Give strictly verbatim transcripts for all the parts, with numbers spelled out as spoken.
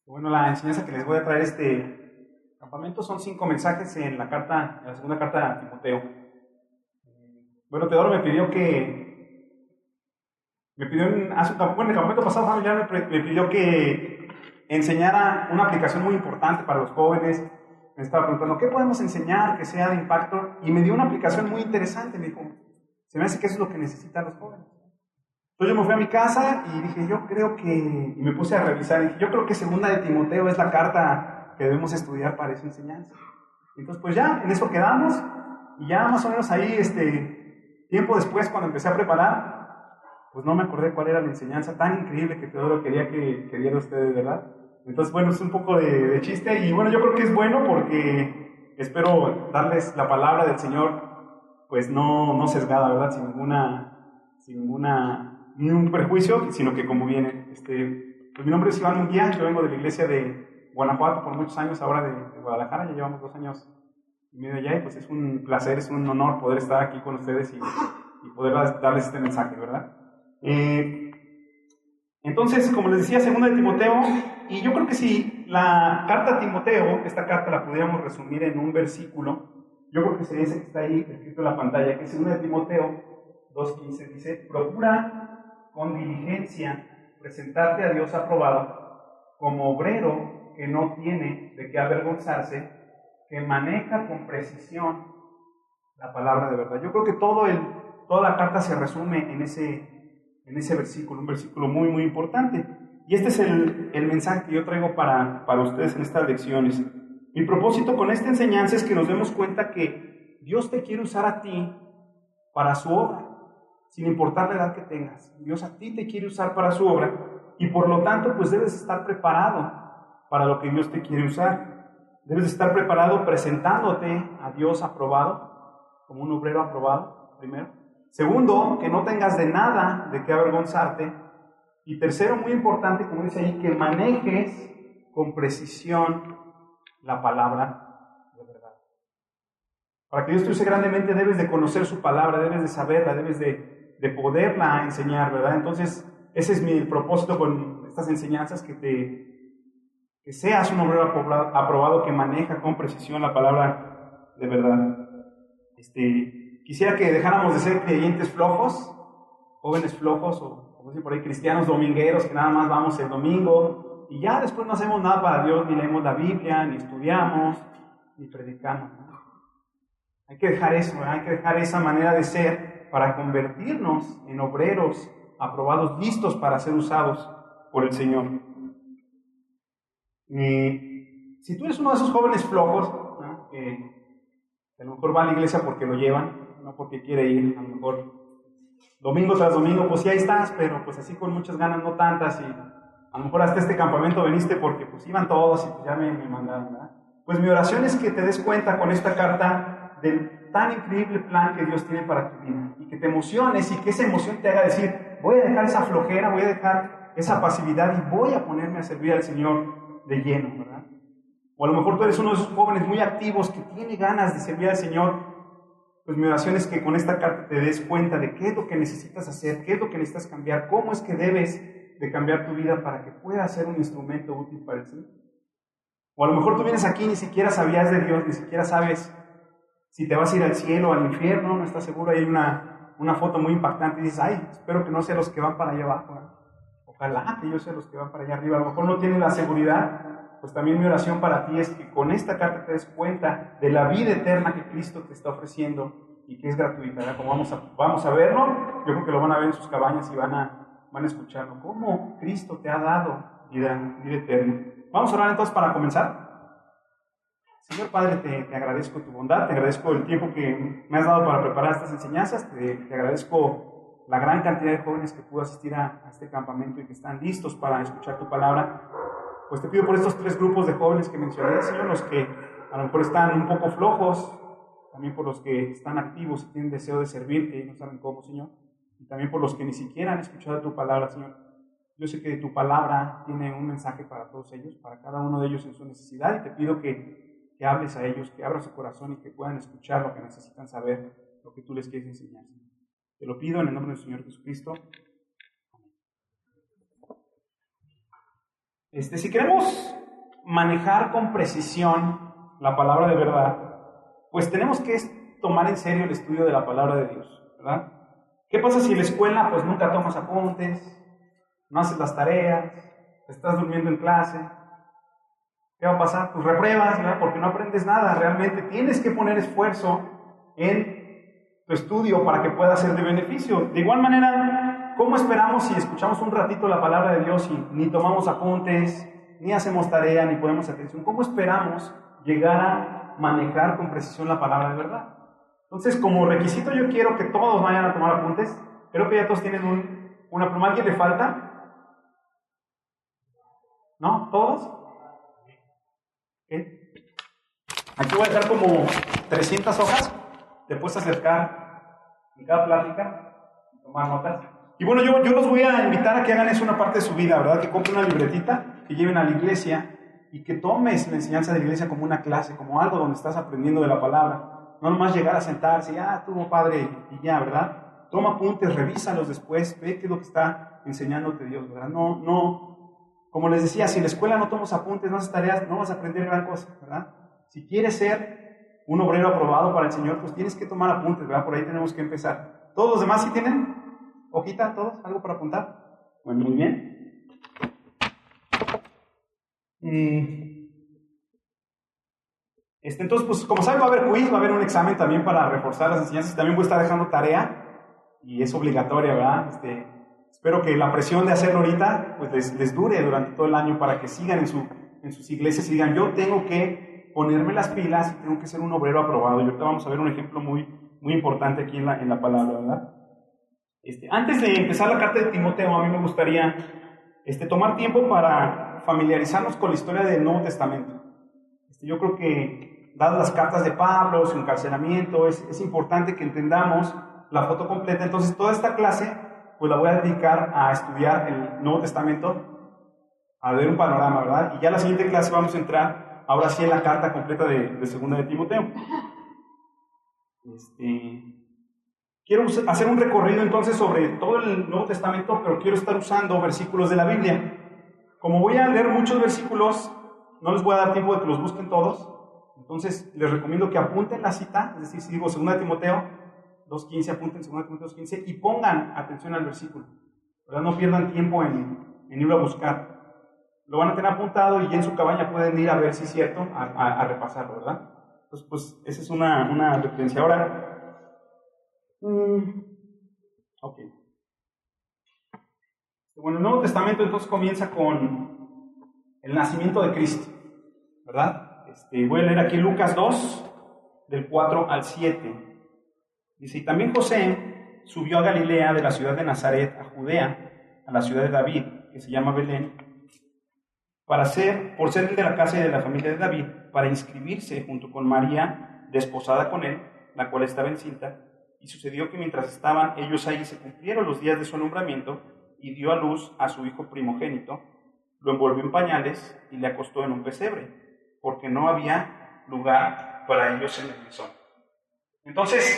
Bueno, la enseñanza que les voy a traer este campamento son cinco mensajes en la carta, en la segunda carta a Timoteo. Bueno, Teodoro me pidió que, me pidió en, hace, bueno, en el campamento pasado familiar me, me pidió que enseñara una aplicación muy importante para los jóvenes. Me estaba preguntando, ¿qué podemos enseñar que sea de impacto? Y me dio una aplicación muy interesante, me dijo, se me hace que eso es lo que necesitan los jóvenes. Entonces yo me fui a mi casa y dije, yo creo que, y me puse a revisar, y dije, yo creo que segunda de Timoteo es la carta que debemos estudiar para esa enseñanza. Entonces pues ya, en eso quedamos, y ya más o menos ahí, este, tiempo después, cuando empecé a preparar, pues no me acordé cuál era la enseñanza tan increíble que Teodoro quería que, que diera a ustedes, ¿verdad? Entonces bueno, es un poco de, de chiste, y bueno, yo creo que es bueno porque espero darles la palabra del Señor, pues no, no sesgada, ¿verdad? Sin ninguna, sin ninguna ni un prejuicio, sino que como viene. Este, pues mi nombre es Iván Munguía, yo vengo de la iglesia de Guanajuato por muchos años, ahora de, de Guadalajara, ya llevamos dos años y medio allá, y pues es un placer, es un honor poder estar aquí con ustedes y, y poder darles este mensaje, ¿verdad? Eh, entonces, como les decía, segunda de Timoteo, y yo creo que si la carta a Timoteo, esta carta la pudiéramos resumir en un versículo, yo creo que sería ese que está ahí escrito en la pantalla, que es segunda de Timoteo dos quince, dice, procura con diligencia presentarte a Dios aprobado como obrero que no tiene de qué avergonzarse, que maneja con precisión la palabra de verdad. Yo creo que todo el, toda la carta se resume en ese, en ese versículo, un versículo muy, muy importante. Y este es el, el mensaje que yo traigo para, para ustedes en estas lecciones. Mi propósito con esta enseñanza es que nos demos cuenta que Dios te quiere usar a ti para su obra, sin importar la edad que tengas. Dios a ti te quiere usar para su obra y por lo tanto pues debes estar preparado para lo que Dios te quiere usar. Debes estar preparado presentándote a Dios aprobado, como un obrero aprobado, primero. Segundo, que no tengas de nada de qué avergonzarte. Y tercero, muy importante, como dice ahí, que manejes con precisión la palabra de verdad. Para que Dios te use grandemente debes de conocer su palabra, debes de saberla, debes de, de poderla enseñar, ¿verdad? Entonces, ese es mi propósito con estas enseñanzas, que te que seas un obrero aprobado que maneja con precisión la palabra de verdad. Este, quisiera que dejáramos de ser creyentes flojos, jóvenes flojos, o como dicen por ahí, cristianos domingueros, que nada más vamos el domingo y ya después no hacemos nada para Dios, ni leemos la Biblia, ni estudiamos, ni predicamos, ¿no? Hay que dejar eso, ¿verdad? Hay que dejar esa manera de ser para convertirnos en obreros aprobados, listos para ser usados por el Señor. Y si tú eres uno de esos jóvenes flojos, ¿no? que, que a lo mejor va a la iglesia porque lo llevan, no porque quiere ir, a lo mejor domingo tras domingo, pues sí, ahí estás, pero pues así con muchas ganas, no tantas, y a lo mejor hasta este campamento veniste porque pues iban todos y pues ya me, me mandaron, ¿verdad? Pues mi oración es que te des cuenta con esta carta del tan increíble plan que Dios tiene para tu vida, y que te emociones y que esa emoción te haga decir, voy a dejar esa flojera, voy a dejar esa pasividad y voy a ponerme a servir al Señor de lleno, ¿verdad? O a lo mejor tú eres uno de esos jóvenes muy activos que tiene ganas de servir al Señor. Pues mi oración es que con esta carta te des cuenta de qué es lo que necesitas hacer, qué es lo que necesitas cambiar, cómo es que debes de cambiar tu vida para que puedas ser un instrumento útil para el Señor. O a lo mejor tú vienes aquí y ni siquiera sabías de Dios, ni siquiera sabes si te vas a ir al cielo o al infierno, no estás seguro. Hay una, una foto muy impactante y dices, ay, espero que no sea los que van para allá abajo, ¿eh? Ojalá que yo sea los que van para allá arriba. A lo mejor no tienes la seguridad. Pues también mi oración para ti es que con esta carta te des cuenta de la vida eterna que Cristo te está ofreciendo y que es gratuita, ¿verdad? Como vamos a, vamos a verlo, yo creo que lo van a ver en sus cabañas y van a, van a escucharlo. ¿Cómo Cristo te ha dado vida, vida eterna? Vamos a orar entonces para comenzar. Señor Padre, te, te agradezco tu bondad, te agradezco el tiempo que me has dado para preparar estas enseñanzas, te, te agradezco la gran cantidad de jóvenes que pudo asistir a, a este campamento y que están listos para escuchar tu palabra. Pues te pido por estos tres grupos de jóvenes que mencioné, Señor, los que a lo mejor están un poco flojos, también por los que están activos y tienen deseo de servirte y no saben cómo, Señor, y también por los que ni siquiera han escuchado tu palabra, Señor. Yo sé que tu palabra tiene un mensaje para todos ellos, para cada uno de ellos en su necesidad, y te pido que, que hables a ellos, que abras su corazón y que puedan escuchar lo que necesitan saber, lo que tú les quieres enseñar, Señor. Te lo pido en el nombre del Señor Jesucristo. Este, si queremos manejar con precisión la palabra de verdad, pues tenemos que tomar en serio el estudio de la palabra de Dios, ¿verdad? ¿Qué pasa si en la escuela pues nunca tomas apuntes, no haces las tareas, estás durmiendo en clase? ¿Qué va a pasar? Pues repruebas, ¿verdad? Porque no aprendes nada. Realmente tienes que poner esfuerzo en tu estudio para que pueda ser de beneficio. De igual manera, ¿cómo esperamos si escuchamos un ratito la palabra de Dios y ni tomamos apuntes, ni hacemos tarea, ni ponemos atención? ¿Cómo esperamos llegar a manejar con precisión la palabra de verdad? Entonces, como requisito yo quiero que todos vayan a tomar apuntes. Creo que ya todos tienen un, una pluma. ¿A alguien le falta? ¿No? ¿Todos? ¿Qué? Aquí voy a dejar como trescientas hojas. Te puedes acercar en cada plática y tomar notas. Y bueno, yo, yo los voy a invitar a que hagan eso una parte de su vida, ¿verdad? Que compren una libretita, que lleven a la iglesia y que tomes la enseñanza de la iglesia como una clase, como algo donde estás aprendiendo de la palabra. No nomás llegar a sentarse y, ah, tuvo padre, y ya, ¿verdad? Toma apuntes, revísalos después, ve qué es lo que está enseñándote Dios, ¿verdad? No, no, como les decía, si en la escuela no tomas apuntes, no haces tareas, no vas a aprender gran cosa, ¿verdad? Si quieres ser un obrero aprobado para el Señor, pues tienes que tomar apuntes, ¿verdad? Por ahí tenemos que empezar. ¿Todos los demás sí tienen hojita, todos? ¿Algo para apuntar? Bueno, muy bien. Mm. Este, entonces, pues como saben, va a haber quiz, va a haber un examen también para reforzar las enseñanzas. También voy a estar dejando tarea y es obligatoria, ¿verdad? Este, espero que la presión de hacerlo ahorita pues les, les dure durante todo el año para que sigan en, su, en sus iglesias y digan, yo tengo que ponerme las pilas y tengo que ser un obrero aprobado. Y ahorita vamos a ver un ejemplo muy, muy importante aquí en la, en la palabra, ¿verdad? Este, antes de empezar la carta de Timoteo, a mí me gustaría este, tomar tiempo para familiarizarnos con la historia del Nuevo Testamento. Este, yo creo que dadas las cartas de Pablo, su encarcelamiento, es, es importante que entendamos la foto completa. Entonces, toda esta clase, pues la voy a dedicar a estudiar el Nuevo Testamento, a ver un panorama, ¿verdad? Y ya la siguiente clase vamos a entrar, ahora sí, en la carta completa de, de Segunda de Timoteo. Este, quiero hacer un recorrido entonces sobre todo el Nuevo Testamento, pero quiero estar usando versículos de la Biblia. Como voy a leer muchos versículos, no les voy a dar tiempo de que los busquen todos. Entonces, les recomiendo que apunten la cita, es decir, si digo Segunda de Timoteo dos quince, apunten Segunda de Timoteo dos quince y pongan atención al versículo, ¿verdad? No pierdan tiempo en, en ir a buscar. Lo van a tener apuntado y ya en su cabaña pueden ir a ver si es cierto, a, a, a repasarlo, ¿verdad? Entonces, pues, esa es una, una referencia. Ahora, mmm, ok. Bueno, el Nuevo Testamento entonces comienza con el nacimiento de Cristo, ¿verdad? Este, voy a leer aquí Lucas dos, del cuatro al siete. Dice, y también José subió a Galilea de la ciudad de Nazaret a Judea, a la ciudad de David, que se llama Belén, para ser, por ser el de la casa y de la familia de David, para inscribirse junto con María, desposada con él, la cual estaba encinta. Y sucedió que mientras estaban ellos ahí se cumplieron los días de su alumbramiento, y dio a luz a su hijo primogénito, lo envolvió en pañales y le acostó en un pesebre, porque no había lugar para ellos en el mesón. Entonces,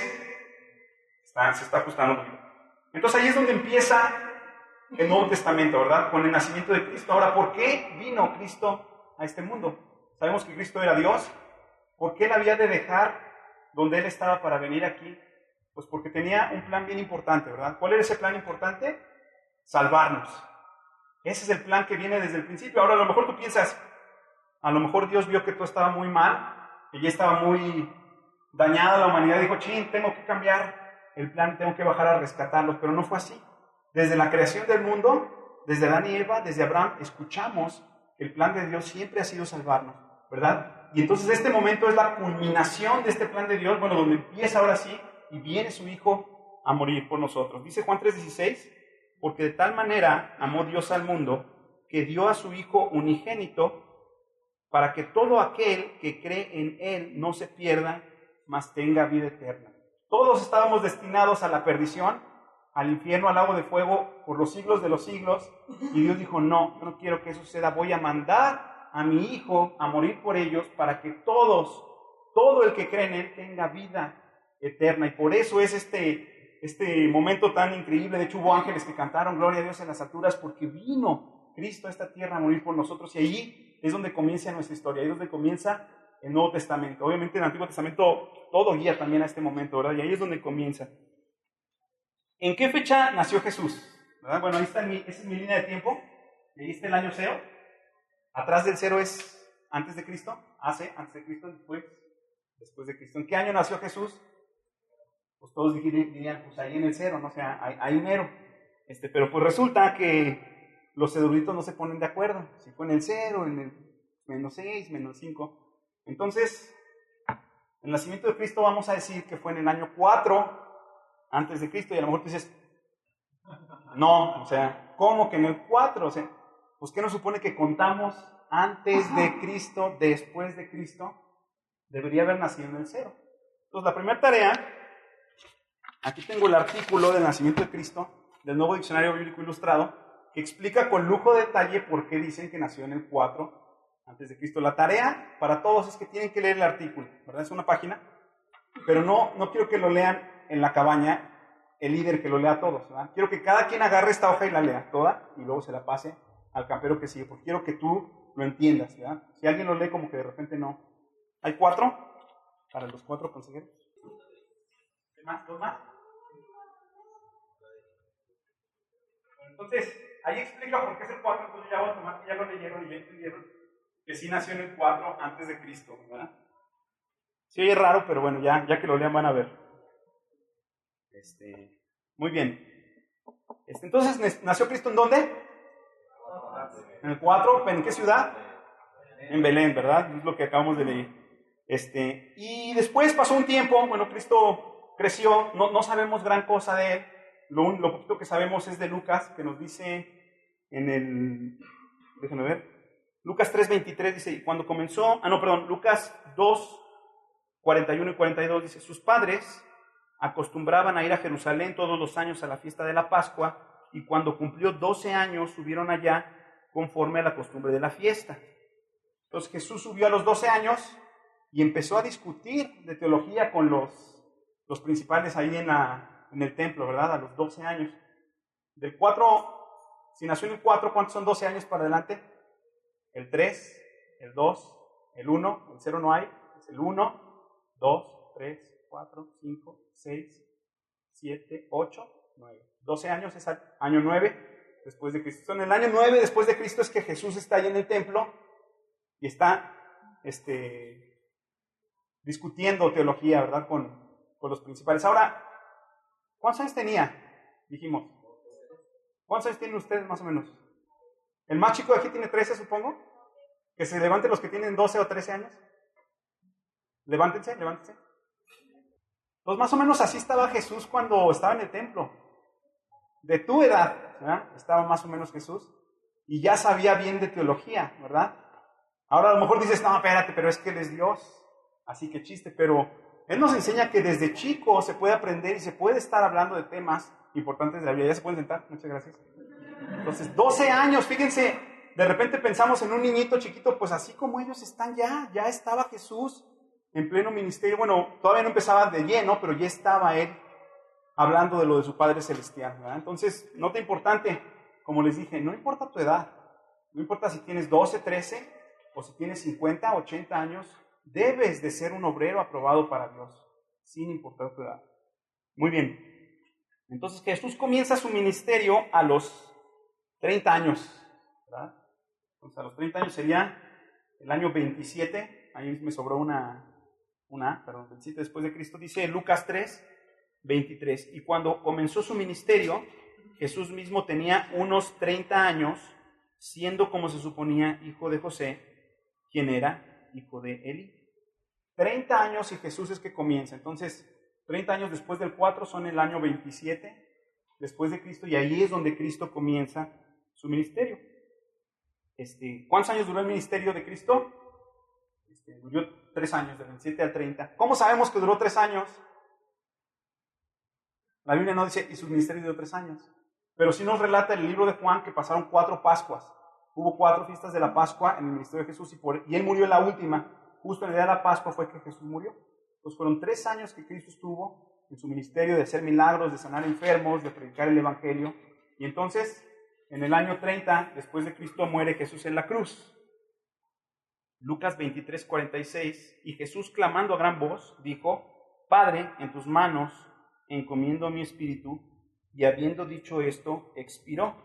está, se está ajustando. Entonces ahí es donde empieza el Nuevo Testamento, ¿verdad? Con el nacimiento de Cristo. Ahora, ¿por qué vino Cristo a este mundo? Sabemos que Cristo era Dios. ¿Por qué él había de dejar donde él estaba para venir aquí? Pues porque tenía un plan bien importante, ¿verdad? ¿Cuál era ese plan importante? Salvarnos. Ese es el plan que viene desde el principio. Ahora, a lo mejor tú piensas, a lo mejor Dios vio que todo estaba muy mal, que ya estaba muy dañada la humanidad, y dijo, chin, tengo que cambiar el plan, tengo que bajar a rescatarlos, pero no fue así. Desde la creación del mundo, desde Adán y Eva, desde Abraham, escuchamos que el plan de Dios siempre ha sido salvarnos, ¿verdad? Y entonces este momento es la culminación de este plan de Dios, bueno, donde empieza ahora sí, y viene su Hijo a morir por nosotros. Dice Juan tres dieciséis, porque de tal manera amó Dios al mundo, que dio a su Hijo unigénito, para que todo aquel que cree en Él no se pierda, mas tenga vida eterna. Todos estábamos destinados a la perdición, al infierno, al lago de fuego, por los siglos de los siglos, y Dios dijo, no, yo no quiero que eso suceda, voy a mandar a mi Hijo a morir por ellos, para que todos, todo el que cree en Él tenga vida eterna. Y por eso es este, este momento tan increíble. De hecho, hubo ángeles que cantaron gloria a Dios en las alturas, porque vino Cristo a esta tierra a morir por nosotros, y allí es donde comienza nuestra historia, ahí es donde comienza el Nuevo Testamento. Obviamente en el Antiguo Testamento todo guía también a este momento, ¿verdad? Y ahí es donde comienza. ¿En qué fecha nació Jesús? ¿Verdad? Bueno, ahí está mi, esa es mi línea de tiempo. Ahí está el año cero. Atrás del cero es antes de Cristo. Hace, antes de Cristo, después, después de Cristo. ¿En qué año nació Jesús? Pues todos dirían, pues ahí en el cero, ¿no? O sea, ahí, ahí mero. Este, pero pues resulta que los eruditos no se ponen de acuerdo. Si fue en el cero, en el menos seis, menos cinco. Entonces, el nacimiento de Cristo vamos a decir que fue en el año cuatro antes de Cristo, y a lo mejor tú dices, no, o sea, ¿cómo que en el cuatro? O sea, pues ¿qué nos supone que contamos antes de Cristo, después de Cristo? Debería haber nacido en el cero. Entonces, la primera tarea, aquí tengo el artículo del nacimiento de Cristo, del Nuevo Diccionario Bíblico Ilustrado, que explica con lujo de detalle por qué dicen que nació en el cuatro antes de Cristo. La tarea para todos es que tienen que leer el artículo, ¿verdad? Es una página, pero no, no quiero que lo lean en la cabaña el líder que lo lea a todos, ¿verdad? Quiero que cada quien agarre esta hoja y la lea toda y luego se la pase al campero que sigue, porque quiero que tú lo entiendas, ¿verdad? Si alguien lo lee como que de repente no. ¿Hay cuatro? Para los cuatro consejeros. ¿Qué más? ¿Dos más? Entonces, ahí explica por qué es el cuatro, entonces ya voy a tomar que ya lo leyeron y ya entendieron que sí nació en el cuatro antes de Cristo, ¿verdad? Sí oye raro, pero bueno, ya, ya que lo lean van a ver. Este, muy bien. Este, entonces, ¿nació Cristo en dónde? En el cuatro, ¿en qué ciudad? En Belén, ¿verdad? Es lo que acabamos de leer. Este, y después pasó un tiempo, bueno, Cristo creció, no, no sabemos gran cosa de él. Lo, lo poquito que sabemos es de Lucas, que nos dice en el, déjenme ver, Lucas tres veintitrés dice, y cuando comenzó, ah no, perdón, Lucas dos cuarenta y uno y cuarenta y dos dice, sus padres acostumbraban a ir a Jerusalén todos los años a la fiesta de la Pascua, y cuando cumplió doce años subieron allá conforme a la costumbre de la fiesta. Entonces Jesús subió a los doce años y empezó a discutir de teología con los, los principales ahí en, la, en el templo, ¿verdad? A los doce años. Del cuatro, si nació en el cuatro, ¿cuántos son doce años para adelante? El tres, el dos, el uno, el cero no hay, es el uno, dos, tres, cuatro, cinco, seis, siete, ocho, nueve. doce años es el año nueve después de Cristo. En el año nueve después de Cristo es que Jesús está ahí en el templo y está este, discutiendo teología, ¿verdad? Con, con los principales. Ahora, ¿cuántos años tenía? Dijimos. ¿Cuántos años tienen ustedes más o menos? El más chico de aquí tiene trece, supongo. Que se levanten los que tienen doce o trece años. Levántense, levántense. Pues más o menos así estaba Jesús cuando estaba en el templo. De tu edad, ¿verdad? Estaba más o menos Jesús. Y ya sabía bien de teología, ¿verdad? Ahora a lo mejor dices, no, espérate, pero es que Él es Dios. Así que chiste, pero Él nos enseña que desde chico se puede aprender y se puede estar hablando de temas importantes de la vida. ¿Ya se pueden sentar? Muchas gracias. Entonces, doce años, fíjense, de repente pensamos en un niñito chiquito, pues así como ellos están ya, ya estaba Jesús en pleno ministerio. Bueno, todavía no empezaba de lleno, pero ya estaba Él hablando de lo de su Padre Celestial, ¿verdad? Entonces, nota importante, como les dije, no importa tu edad, no importa si tienes doce, trece, o si tienes cincuenta, ochenta años, debes de ser un obrero aprobado para Dios, sin importar tu edad. Muy bien. Entonces Jesús comienza su ministerio a los treinta años, ¿verdad? Entonces a los treinta años sería el año veintisiete, ahí me sobró una, una, perdón, veintisiete después de Cristo, dice Lucas tres, veintitrés, y cuando comenzó su ministerio, Jesús mismo tenía unos treinta años, siendo como se suponía hijo de José, quien era hijo de Eli. treinta años y Jesús es que comienza. Entonces, treinta años después del cuatro son el año veintisiete después de Cristo, y ahí es donde Cristo comienza su ministerio. Este, ¿Cuántos años duró el ministerio de Cristo? Este, duró tres años, del veintisiete al treinta. ¿Cómo sabemos que duró tres años? La Biblia no dice, y su ministerio duró tres años. Pero sí nos relata el libro de Juan que pasaron cuatro Pascuas. Hubo cuatro fiestas de la Pascua en el ministerio de Jesús y, por, y Él murió en la última. Justo en el día de la Pascua fue que Jesús murió. Entonces fueron tres años que Cristo estuvo en su ministerio de hacer milagros, de sanar enfermos, de predicar el Evangelio. Y entonces En el año treinta, después de Cristo, muere Jesús en la cruz. Lucas veintitrés, cuarenta y seis, y Jesús, clamando a gran voz, dijo: Padre, en tus manos encomiendo mi espíritu, y habiendo dicho esto, expiró.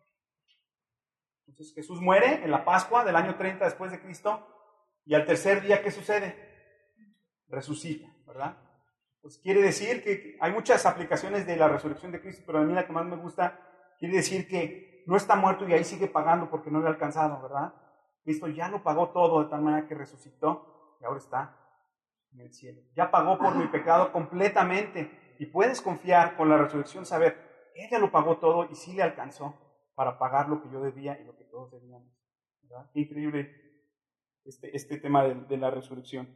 Entonces Jesús muere en la Pascua del año treinta después de Cristo, y al tercer día, ¿qué sucede? Resucita, ¿verdad? Pues quiere decir que hay muchas aplicaciones de la resurrección de Cristo, pero a mí la que más me gusta, quiere decir que no está muerto y ahí sigue pagando porque no le ha alcanzado, ¿verdad? Cristo ya lo pagó todo de tal manera que resucitó y ahora está en el cielo. Ya pagó por mi pecado completamente y puedes confiar con la resurrección, saber, Él ya lo pagó todo y sí le alcanzó para pagar lo que yo debía y lo que todos debíamos, ¿verdad? Qué increíble este, este tema de, de la resurrección.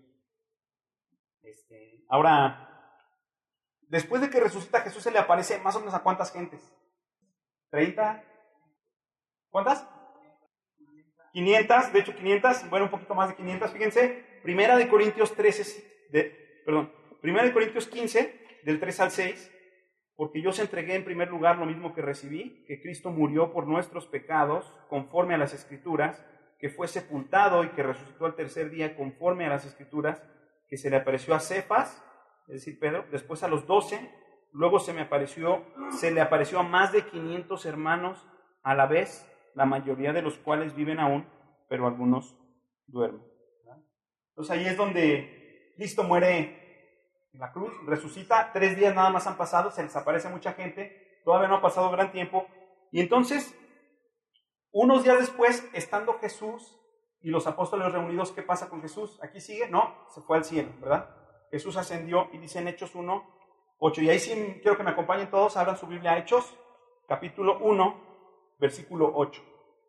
Este, ahora, después de que resucita Jesús, se le aparece más o menos a ¿cuántas gentes? ¿treinta? ¿Cuántas? quinientas, de hecho quinientas, bueno, un poquito más de quinientas, fíjense, Primera de Corintios trece, de, perdón, Primera de Corintios quince, del tres al seis, porque yo os entregué en primer lugar lo mismo que recibí, que Cristo murió por nuestros pecados, conforme a las Escrituras, que fue sepultado y que resucitó al tercer día, conforme a las Escrituras, que se le apareció a Cefas, es decir, Pedro, después a los doce, luego se me apareció, se le apareció a más de quinientos hermanos a la vez, la mayoría de los cuales viven aún, pero algunos duermen. ¿Verdad? Entonces ahí es donde Cristo muere en la cruz, resucita, tres días nada más han pasado, se les aparece a mucha gente, todavía no ha pasado gran tiempo, y entonces, unos días después, estando Jesús y los apóstoles reunidos, ¿qué pasa con Jesús? ¿Aquí sigue? No, se fue al cielo, ¿verdad? Jesús ascendió y dice en Hechos uno, ocho, y ahí sí quiero que me acompañen todos, abran su Biblia, Hechos, capítulo uno, versículo ocho.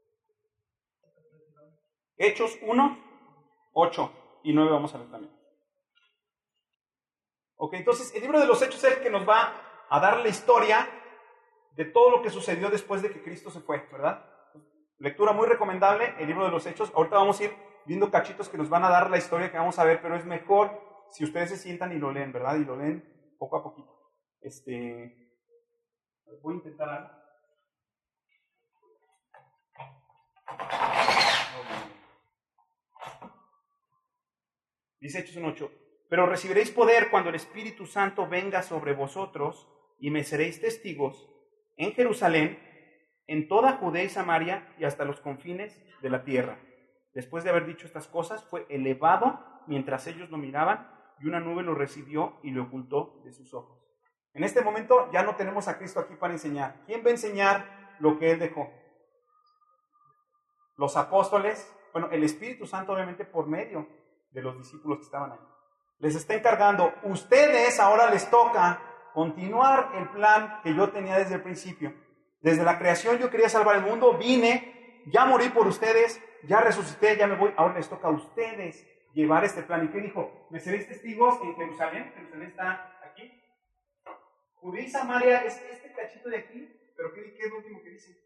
Hechos uno, ocho y nueve vamos a ver también. Ok, entonces el libro de los Hechos es el que nos va a dar la historia de todo lo que sucedió después de que Cristo se fue, ¿verdad? Lectura muy recomendable, el libro de los Hechos. Ahorita vamos a ir viendo cachitos que nos van a dar la historia que vamos a ver, pero es mejor si ustedes se sientan y lo leen, ¿verdad? Y lo leen poco a poquito. Este, voy a intentar algo. Dice Hechos uno ocho, pero recibiréis poder cuando el Espíritu Santo venga sobre vosotros y me seréis testigos en Jerusalén, en toda Judea y Samaria y hasta los confines de la tierra. Después de haber dicho estas cosas, fue elevado mientras ellos lo miraban y una nube lo recibió y lo ocultó de sus ojos. En este momento ya no tenemos a Cristo aquí para enseñar. ¿Quién va a enseñar lo que Él dejó? Los apóstoles, bueno, el Espíritu Santo obviamente por medio de los discípulos que estaban ahí. Les está encargando, ustedes ahora les toca continuar el plan que yo tenía desde el principio. Desde la creación yo quería salvar el mundo, vine, ya morí por ustedes, ya resucité, ya me voy, ahora les toca a ustedes llevar este plan. ¿Y qué dijo? Me seréis testigos en Jerusalén, Jerusalén está aquí. Judea y Samaria es este cachito de aquí, pero ¿qué, qué es lo último que dice?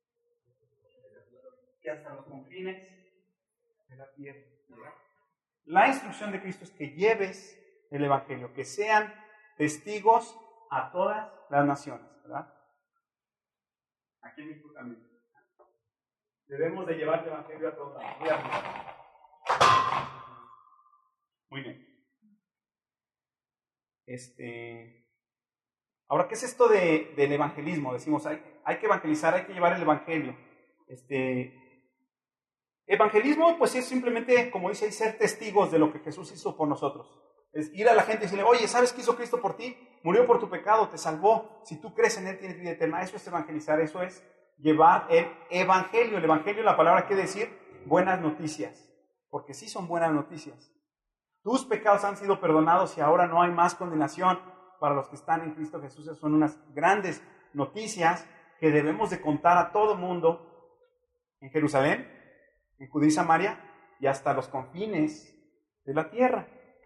Y hasta los confines de la tierra. ¿Verdad? La instrucción de Cristo es que lleves el Evangelio, que sean testigos a todas las naciones, ¿verdad? Aquí en México también. Debemos de llevar el Evangelio a todas las naciones. Muy bien. Este, ahora, ¿qué es esto de, del evangelismo? Decimos, hay, hay que evangelizar, hay que llevar el Evangelio. Este, evangelismo, pues es simplemente, como dice ahí, ser testigos de lo que Jesús hizo por nosotros. Es ir a la gente y decirle, oye, ¿sabes qué hizo Cristo por ti? Murió por tu pecado, te salvó. Si tú crees en Él, tienes vida eterna. Eso es evangelizar, eso es llevar el Evangelio. El Evangelio, la palabra quiere decir buenas noticias, porque sí son buenas noticias. Tus pecados han sido perdonados y ahora no hay más condenación para los que están en Cristo Jesús. Esas son unas grandes noticias que debemos de contar a todo el mundo en Jerusalén, en Judea y Samaria y hasta los confines de la tierra.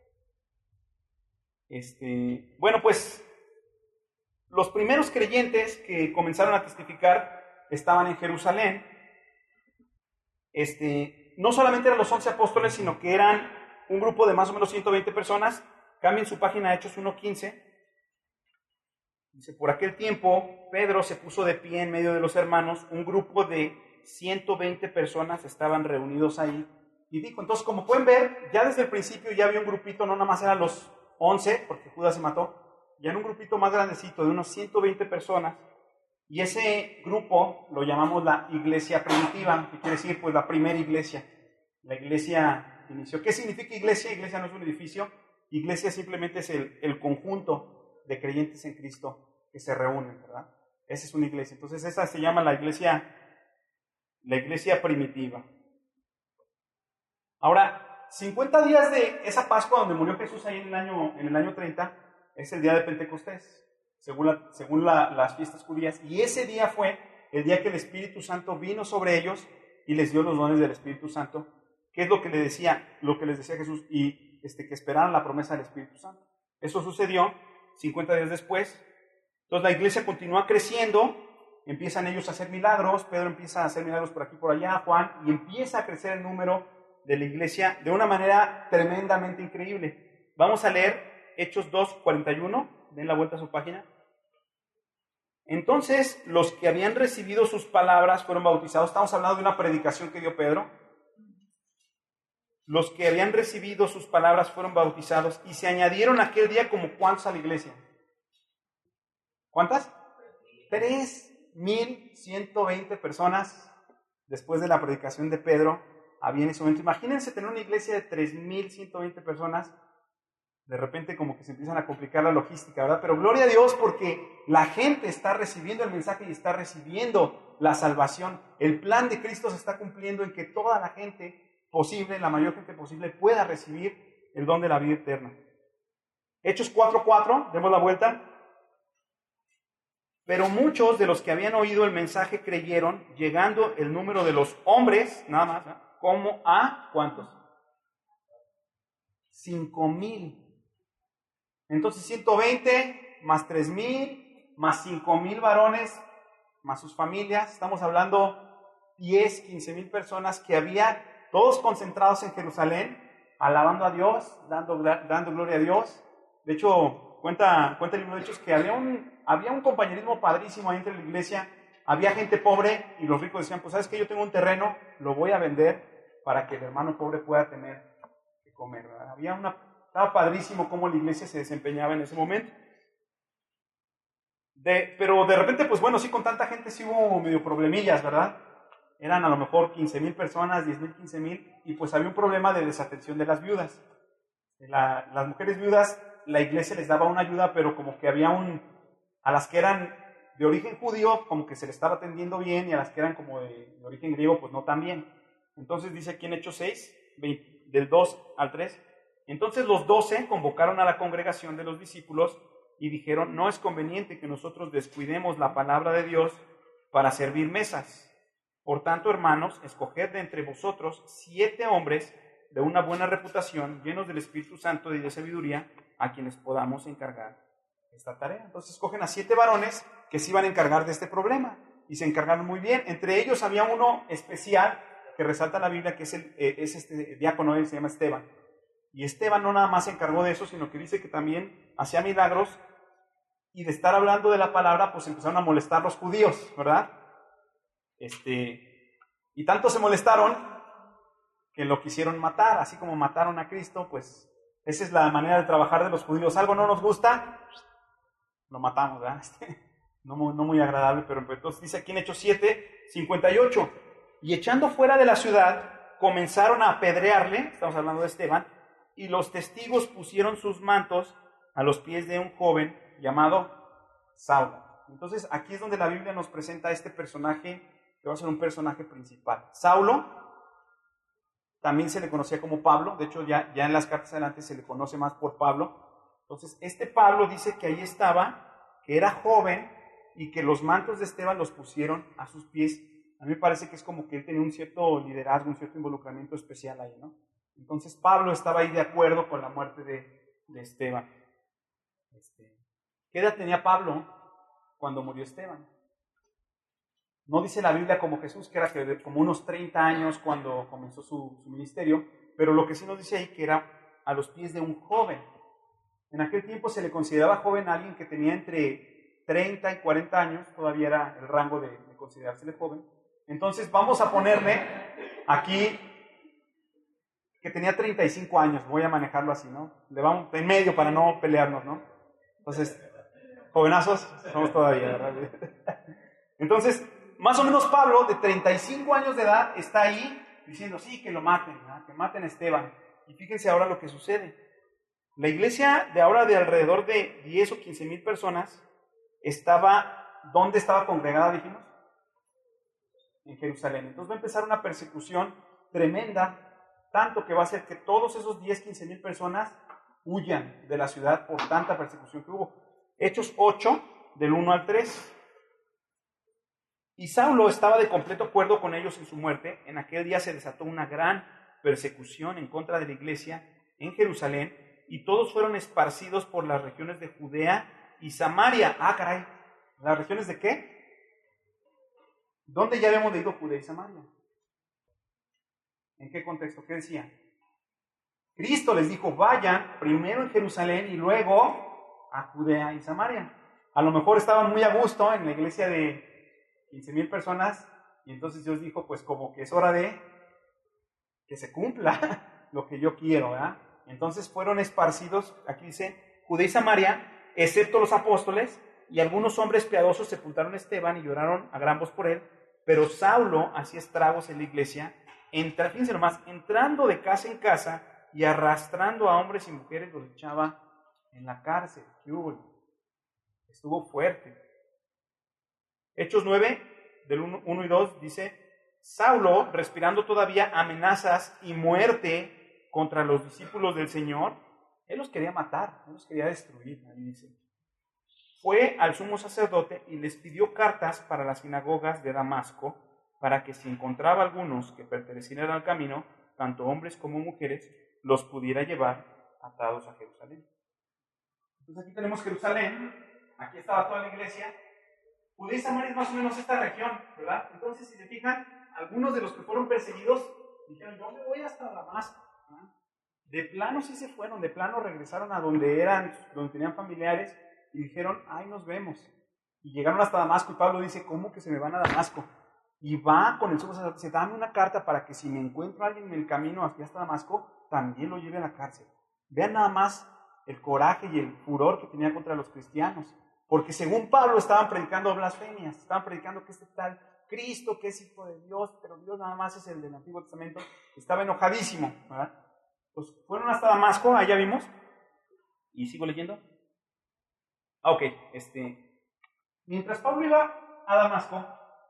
Este, bueno, pues los primeros creyentes que comenzaron a testificar estaban en Jerusalén. Este, no solamente eran los once apóstoles, sino que eran un grupo de más o menos ciento veinte personas. Cambien su página a Hechos uno quince. Dice, por aquel tiempo, Pedro se puso de pie en medio de los hermanos, un grupo de ciento veinte personas estaban reunidos ahí, y dijo, entonces como pueden ver, ya desde el principio ya había un grupito, no nada más eran los once, porque Judas se mató, ya en un grupito más grandecito de unos ciento veinte personas, y ese grupo lo llamamos la iglesia primitiva, que quiere decir pues la primera iglesia, la iglesia inició. ¿Qué significa iglesia? Iglesia no es un edificio, iglesia simplemente es el, el conjunto de creyentes en Cristo que se reúnen, ¿verdad? Esa es una iglesia. Entonces esa se llama la iglesia, la iglesia primitiva. Ahora, cincuenta días de esa Pascua donde murió Jesús ahí en el año, en el año treinta, es el día de Pentecostés, según, la, según la, las fiestas judías. Y ese día fue el día que el Espíritu Santo vino sobre ellos y les dio los dones del Espíritu Santo. ¿Qué es lo que le decía, lo que les decía Jesús? Y este, que esperaran la promesa del Espíritu Santo. Eso sucedió cincuenta días después. Entonces la iglesia continúa creciendo, empiezan ellos a hacer milagros, Pedro empieza a hacer milagros por aquí y por allá, Juan, y empieza a crecer el número de la iglesia de una manera tremendamente increíble. Vamos a leer Hechos dos, cuarenta y uno, den la vuelta a su página. Entonces los que habían recibido sus palabras fueron bautizados. Estamos hablando de una predicación que dio Pedro. Los que habían recibido sus palabras fueron bautizados y se añadieron aquel día como cuántos a la iglesia. ¿Cuántas? Tres mil ciento veinte personas después de la predicación de Pedro había en ese momento. Imagínense tener una iglesia de tres mil ciento veinte personas. De repente como que se empiezan a complicar la logística, ¿verdad? Pero gloria a Dios porque la gente está recibiendo el mensaje y está recibiendo la salvación. El plan de Cristo se está cumpliendo en que toda la gente posible, la mayor gente posible, pueda recibir el don de la vida eterna. Hechos cuatro cuatro, demos la vuelta. Pero muchos de los que habían oído el mensaje creyeron, llegando el número de los hombres, nada más, ¿eh? Como a, ¿cuántos? Cinco mil. Entonces ciento veinte más tres mil, más cinco mil varones, más sus familias. Estamos hablando diez, quince mil personas que había, todos concentrados en Jerusalén, alabando a Dios, dando, dando gloria a Dios. De hecho, cuenta, cuenta el libro de Hechos que había un, había un compañerismo padrísimo ahí entre la iglesia. Había gente pobre y los ricos decían, pues sabes que yo tengo un terreno, lo voy a vender para que el hermano pobre pueda tener que comer, ¿verdad? Había una, estaba padrísimo cómo la iglesia se desempeñaba en ese momento. De, pero de repente, pues bueno, sí, con tanta gente sí hubo medio problemillas, ¿verdad? Eran a lo mejor quince mil personas, diez mil, quince mil, y pues había un problema de desatención de las viudas. La, las mujeres viudas, la iglesia les daba una ayuda, pero como que había un, a las que eran de origen judío, como que se les estaba atendiendo bien, y a las que eran como de, de origen griego, pues no tan bien. Entonces dice aquí en Hechos seis, veinte, del dos al tres, entonces los doce convocaron a la congregación de los discípulos y dijeron, no es conveniente que nosotros descuidemos la palabra de Dios para servir mesas. Por tanto, hermanos, escoged de entre vosotros siete hombres de una buena reputación, llenos del Espíritu Santo y de sabiduría, a quienes podamos encargar esta tarea. Entonces escogen a siete varones que se iban a encargar de este problema, y se encargaron muy bien. Entre ellos había uno especial que resalta la Biblia, que es, el, eh, es este diácono, él se llama Esteban. Y Esteban no nada más se encargó de eso, sino que dice que también hacía milagros, y de estar hablando de la palabra, pues empezaron a molestar los judíos, ¿verdad? Este, y tanto se molestaron que lo quisieron matar, así como mataron a Cristo. Pues esa es la manera de trabajar de los judíos. Algo no nos gusta, lo matamos, ¿verdad? Este, no, muy, no muy agradable, pero entonces dice aquí en Hechos siete, cincuenta y ocho, y echando fuera de la ciudad, comenzaron a apedrearle, estamos hablando de Esteban, y los testigos pusieron sus mantos a los pies de un joven llamado Saulo. Entonces aquí es donde la Biblia nos presenta a este personaje, que va a ser un personaje principal. Saulo, también se le conocía como Pablo, de hecho ya, ya en las cartas adelante se le conoce más por Pablo. Entonces este Pablo dice que ahí estaba, que era joven, y que los mantos de Esteban los pusieron a sus pies. A mí me parece que es como que él tenía un cierto liderazgo, un cierto involucramiento especial ahí, ¿no? Entonces Pablo estaba ahí de acuerdo con la muerte de, de Esteban. Este, ¿Qué edad tenía Pablo cuando murió Esteban? No dice la Biblia como Jesús, que era que como unos treinta años cuando comenzó su, su ministerio, pero lo que sí nos dice ahí que era a los pies de un joven. En aquel tiempo se le consideraba joven a alguien que tenía entre treinta y cuarenta años, todavía era el rango de, de considerarse joven. Entonces vamos a ponerle aquí que tenía treinta y cinco años, voy a manejarlo así, ¿no? Le vamos en medio para no pelearnos, ¿no? Entonces, jovenazos, somos todavía, ¿verdad? Entonces, más o menos Pablo, de treinta y cinco años de edad, está ahí diciendo, sí, que lo maten, ¿no? Que maten a Esteban. Y fíjense ahora lo que sucede. La iglesia de ahora de alrededor de diez o quince mil personas estaba, ¿dónde estaba congregada, dijimos? En Jerusalén. Entonces va a empezar una persecución tremenda, tanto que va a hacer que todos esos diez, quince mil personas huyan de la ciudad por tanta persecución que hubo. Hechos ocho, del uno al tres. Y Saulo estaba de completo acuerdo con ellos en su muerte. En aquel día se desató una gran persecución en contra de la iglesia en Jerusalén, y todos fueron esparcidos por las regiones de Judea y Samaria. Ah, caray, ¿las regiones de qué? ¿Dónde ya habíamos leído Judea y Samaria? ¿En qué contexto? ¿Qué decía? Cristo les dijo, vayan primero en Jerusalén y luego a Judea y Samaria. A lo mejor estaban muy a gusto en la iglesia de quince mil personas, y entonces Dios dijo, pues como que es hora de que se cumpla lo que yo quiero, ¿verdad? Entonces fueron esparcidos, aquí dice, Judea y Samaria, excepto los apóstoles, y algunos hombres piadosos sepultaron a Esteban y lloraron a gran voz por él, pero Saulo hacía estragos en la iglesia, entra, fíjense nomás, entrando de casa en casa y arrastrando a hombres y mujeres, los echaba en la cárcel. ¿Qué hubo? Estuvo fuerte. Hechos nueve, del uno y dos, dice, Saulo, respirando todavía amenazas y muerte contra los discípulos del Señor, él los quería matar, él los quería destruir, ahí dice. Fue al sumo sacerdote y les pidió cartas para las sinagogas de Damasco, para que si encontraba algunos que pertenecieran al camino, tanto hombres como mujeres, los pudiera llevar atados a Jerusalén. Entonces aquí tenemos Jerusalén, aquí estaba toda la iglesia. Judea y Samaria es más o menos esta región, ¿verdad? Entonces, si se fijan, algunos de los que fueron perseguidos dijeron, yo me voy hasta Damasco. ¿Ah? De plano sí se fueron, de plano regresaron a donde eran, donde tenían familiares, y dijeron, ay, nos vemos. Y llegaron hasta Damasco, y Pablo dice, ¿cómo que se me van a Damasco? Y va con el sumo sacerdote, dice, dame una carta para que si me encuentro a alguien en el camino hacia hasta Damasco, también lo lleve a la cárcel. Vean nada más el coraje y el furor que tenía contra los cristianos. Porque según Pablo estaban predicando blasfemias, estaban predicando que este tal Cristo, que es hijo de Dios, pero Dios nada más es el del Antiguo Testamento, estaba enojadísimo, ¿verdad? Pues fueron hasta Damasco, allá vimos, y sigo leyendo. Ah, ok, este, mientras Pablo iba a Damasco,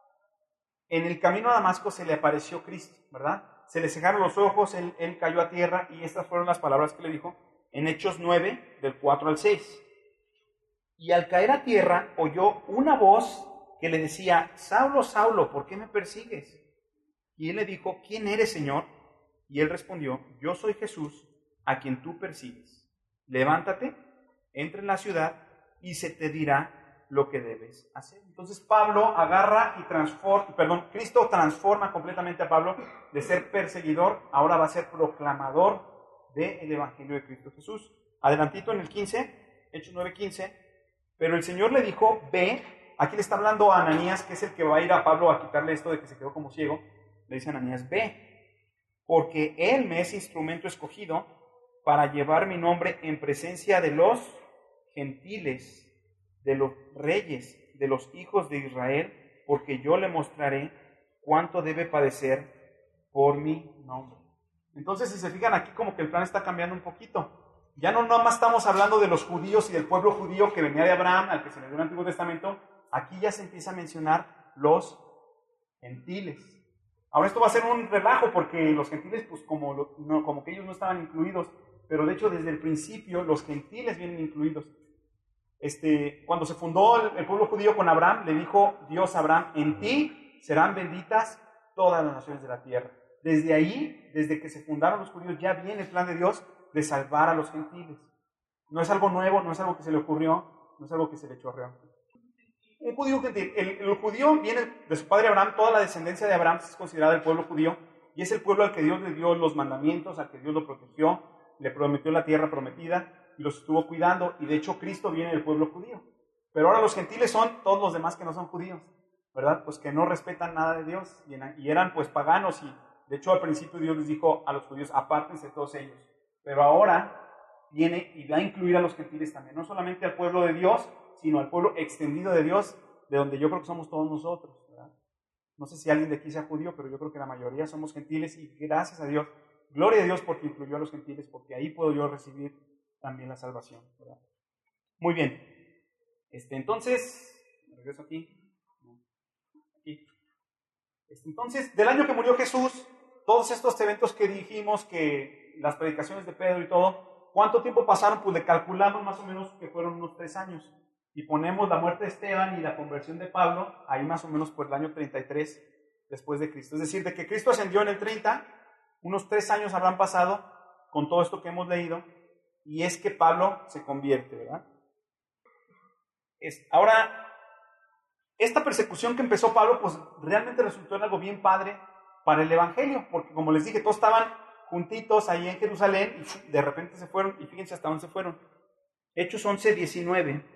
en el camino a Damasco se le apareció Cristo, ¿verdad? Se le cegaron los ojos, él, él cayó a tierra, y estas fueron las palabras que le dijo en Hechos nueve, del cuatro al seis. Y al caer a tierra, oyó una voz que le decía, Saulo, Saulo, ¿por qué me persigues? Y él le dijo, ¿quién eres, Señor? Y él respondió, yo soy Jesús, a quien tú persigues. Levántate, entra en la ciudad, y se te dirá lo que debes hacer. Entonces Pablo agarra y transforma, perdón, Cristo transforma completamente a Pablo de ser perseguidor, ahora va a ser proclamador del Evangelio de Cristo Jesús. Adelantito en el quince, Hechos nueve quince, pero el Señor le dijo, ve, aquí le está hablando a Ananías, que es el que va a ir a Pablo a quitarle esto de que se quedó como ciego, le dice a Ananías, ve, porque él me es instrumento escogido para llevar mi nombre en presencia de los gentiles, de los reyes, de los hijos de Israel, porque yo le mostraré cuánto debe padecer por mi nombre. Entonces, si se fijan aquí, como que el plan está cambiando un poquito. Ya no nada más estamos hablando de los judíos y del pueblo judío que venía de Abraham, al que se le dio el Antiguo Testamento. Aquí ya se empieza a mencionar los gentiles. Ahora esto va a ser un relajo porque los gentiles, pues como, lo, no, como que ellos no estaban incluidos, pero de hecho desde el principio los gentiles vienen incluidos. Este, cuando se fundó el, el pueblo judío con Abraham, le dijo Dios a Abraham, en ti serán benditas todas las naciones de la tierra. Desde ahí, desde que se fundaron los judíos, ya viene el plan de Dios de salvar a los gentiles. No es algo nuevo, no es algo que se le ocurrió, no es algo que se le chorreó. Un judío gentil, el, el judío viene de su padre Abraham, toda la descendencia de Abraham es considerada el pueblo judío, y es el pueblo al que Dios le dio los mandamientos, al que Dios lo protegió, le prometió la tierra prometida, y los estuvo cuidando, y de hecho Cristo viene del pueblo judío. Pero ahora los gentiles son todos los demás que no son judíos, ¿verdad? Pues que no respetan nada de Dios y eran pues paganos y de hecho al principio Dios les dijo a los judíos, apártense todos ellos. Pero ahora viene y va a incluir a los gentiles también, no solamente al pueblo de Dios, sino al pueblo extendido de Dios, de donde yo creo que somos todos nosotros, ¿verdad? No sé si alguien de aquí sea judío, pero yo creo que la mayoría somos gentiles y gracias a Dios, gloria a Dios porque incluyó a los gentiles, porque ahí puedo yo recibir también la salvación, ¿verdad? Muy bien. Este, entonces, me regreso aquí. aquí. Este, entonces, del año que murió Jesús, todos estos eventos que dijimos, que las predicaciones de Pedro y todo, ¿cuánto tiempo pasaron? Pues le calculamos más o menos que fueron unos tres años. Y ponemos la muerte de Esteban y la conversión de Pablo, ahí más o menos por el año treinta y tres después de Cristo. Es decir, de que Cristo ascendió en el treinta, unos tres años habrán pasado con todo esto que hemos leído, y es que Pablo se convierte, ¿verdad? Es, ahora, esta persecución que empezó Pablo, pues realmente resultó en algo bien padre para el Evangelio, porque como les dije, todos estaban juntitos ahí en Jerusalén, y de repente se fueron, y fíjense hasta dónde se fueron. Hechos once, diecinueve.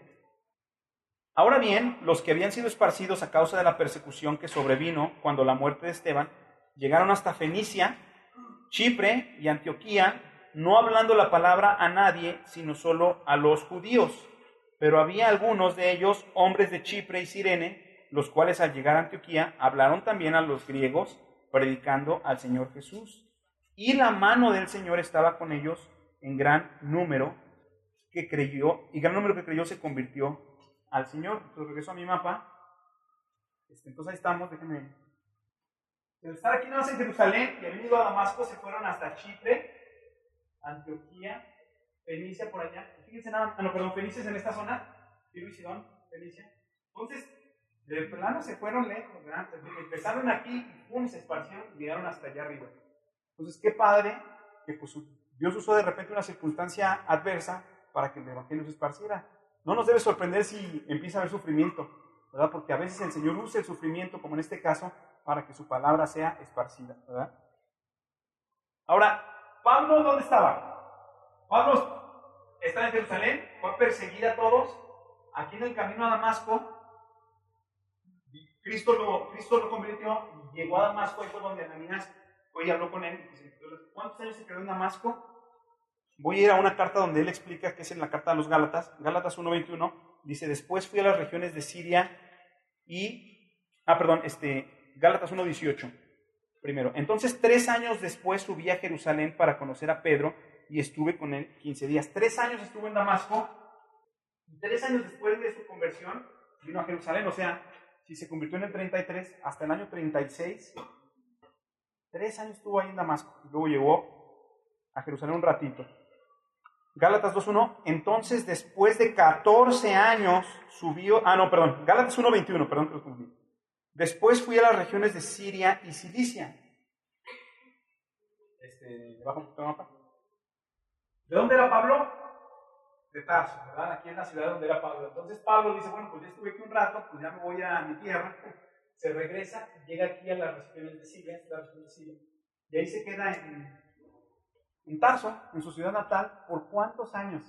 Ahora bien, los que habían sido esparcidos a causa de la persecución que sobrevino cuando la muerte de Esteban, llegaron hasta Fenicia, Chipre y Antioquía, no hablando la palabra a nadie, sino solo a los judíos. Pero había algunos de ellos, hombres de Chipre y Cirene, los cuales al llegar a Antioquía hablaron también a los griegos, predicando al Señor Jesús. Y la mano del Señor estaba con ellos en gran número que creyó, y gran número que creyó se convirtió al Señor. Entonces regreso a mi mapa. Este, entonces ahí estamos, déjenme. De estar aquí nada más en Jerusalén y haber ido a Damasco, se fueron hasta Chipre, Antioquía, Fenicia por allá. Fíjense nada, ah, no, perdón, Fenicia es en esta zona, Tiro y Sidón, Fenicia. Entonces, de plano se fueron lejos, ¿verdad? Empezaron aquí y pum, se esparcieron y llegaron hasta allá arriba. Entonces, qué padre que pues, Dios usó de repente una circunstancia adversa para que el evangelio se esparciera. No nos debe sorprender si empieza a haber sufrimiento, ¿verdad? Porque a veces el Señor usa el sufrimiento, como en este caso, para que su palabra sea esparcida, ¿verdad? Ahora, ¿Pablo dónde estaba? Pablo está en Jerusalén, fue a perseguir a todos. Aquí en el camino a Damasco, Cristo lo, Cristo lo convirtió, llegó a Damasco, y fue donde Ananías fue y habló con él. ¿Cuántos años se quedó en Damasco? Voy a ir a una carta donde él explica que es en la carta a los Gálatas, Gálatas uno veintiuno, dice, después fui a las regiones de Siria y, ah, perdón, este, Gálatas uno dieciocho, primero. Entonces, tres años después subí a Jerusalén para conocer a Pedro y estuve con él quince días. Tres años estuvo en Damasco, y tres años después de su conversión vino a Jerusalén, o sea, si se convirtió en el treinta y tres, hasta el año treinta y seis, tres años estuvo ahí en Damasco, y luego llegó a Jerusalén un ratito. Gálatas dos uno, entonces después de catorce años subió, ah no, perdón, Gálatas uno veintiuno, perdón que lo confundí. Después fui a las regiones de Siria y Cilicia. Este, bajo un poquito el mapa. ¿De dónde era Pablo? De Tarso, ¿verdad? Aquí en la ciudad donde era Pablo. Entonces Pablo dice, bueno, pues ya estuve aquí un rato, pues ya me voy a mi tierra. Se regresa, llega aquí a las regiones de Siria, la región de Siria, y ahí se queda en, en Tarso, en su ciudad natal, ¿por cuántos años?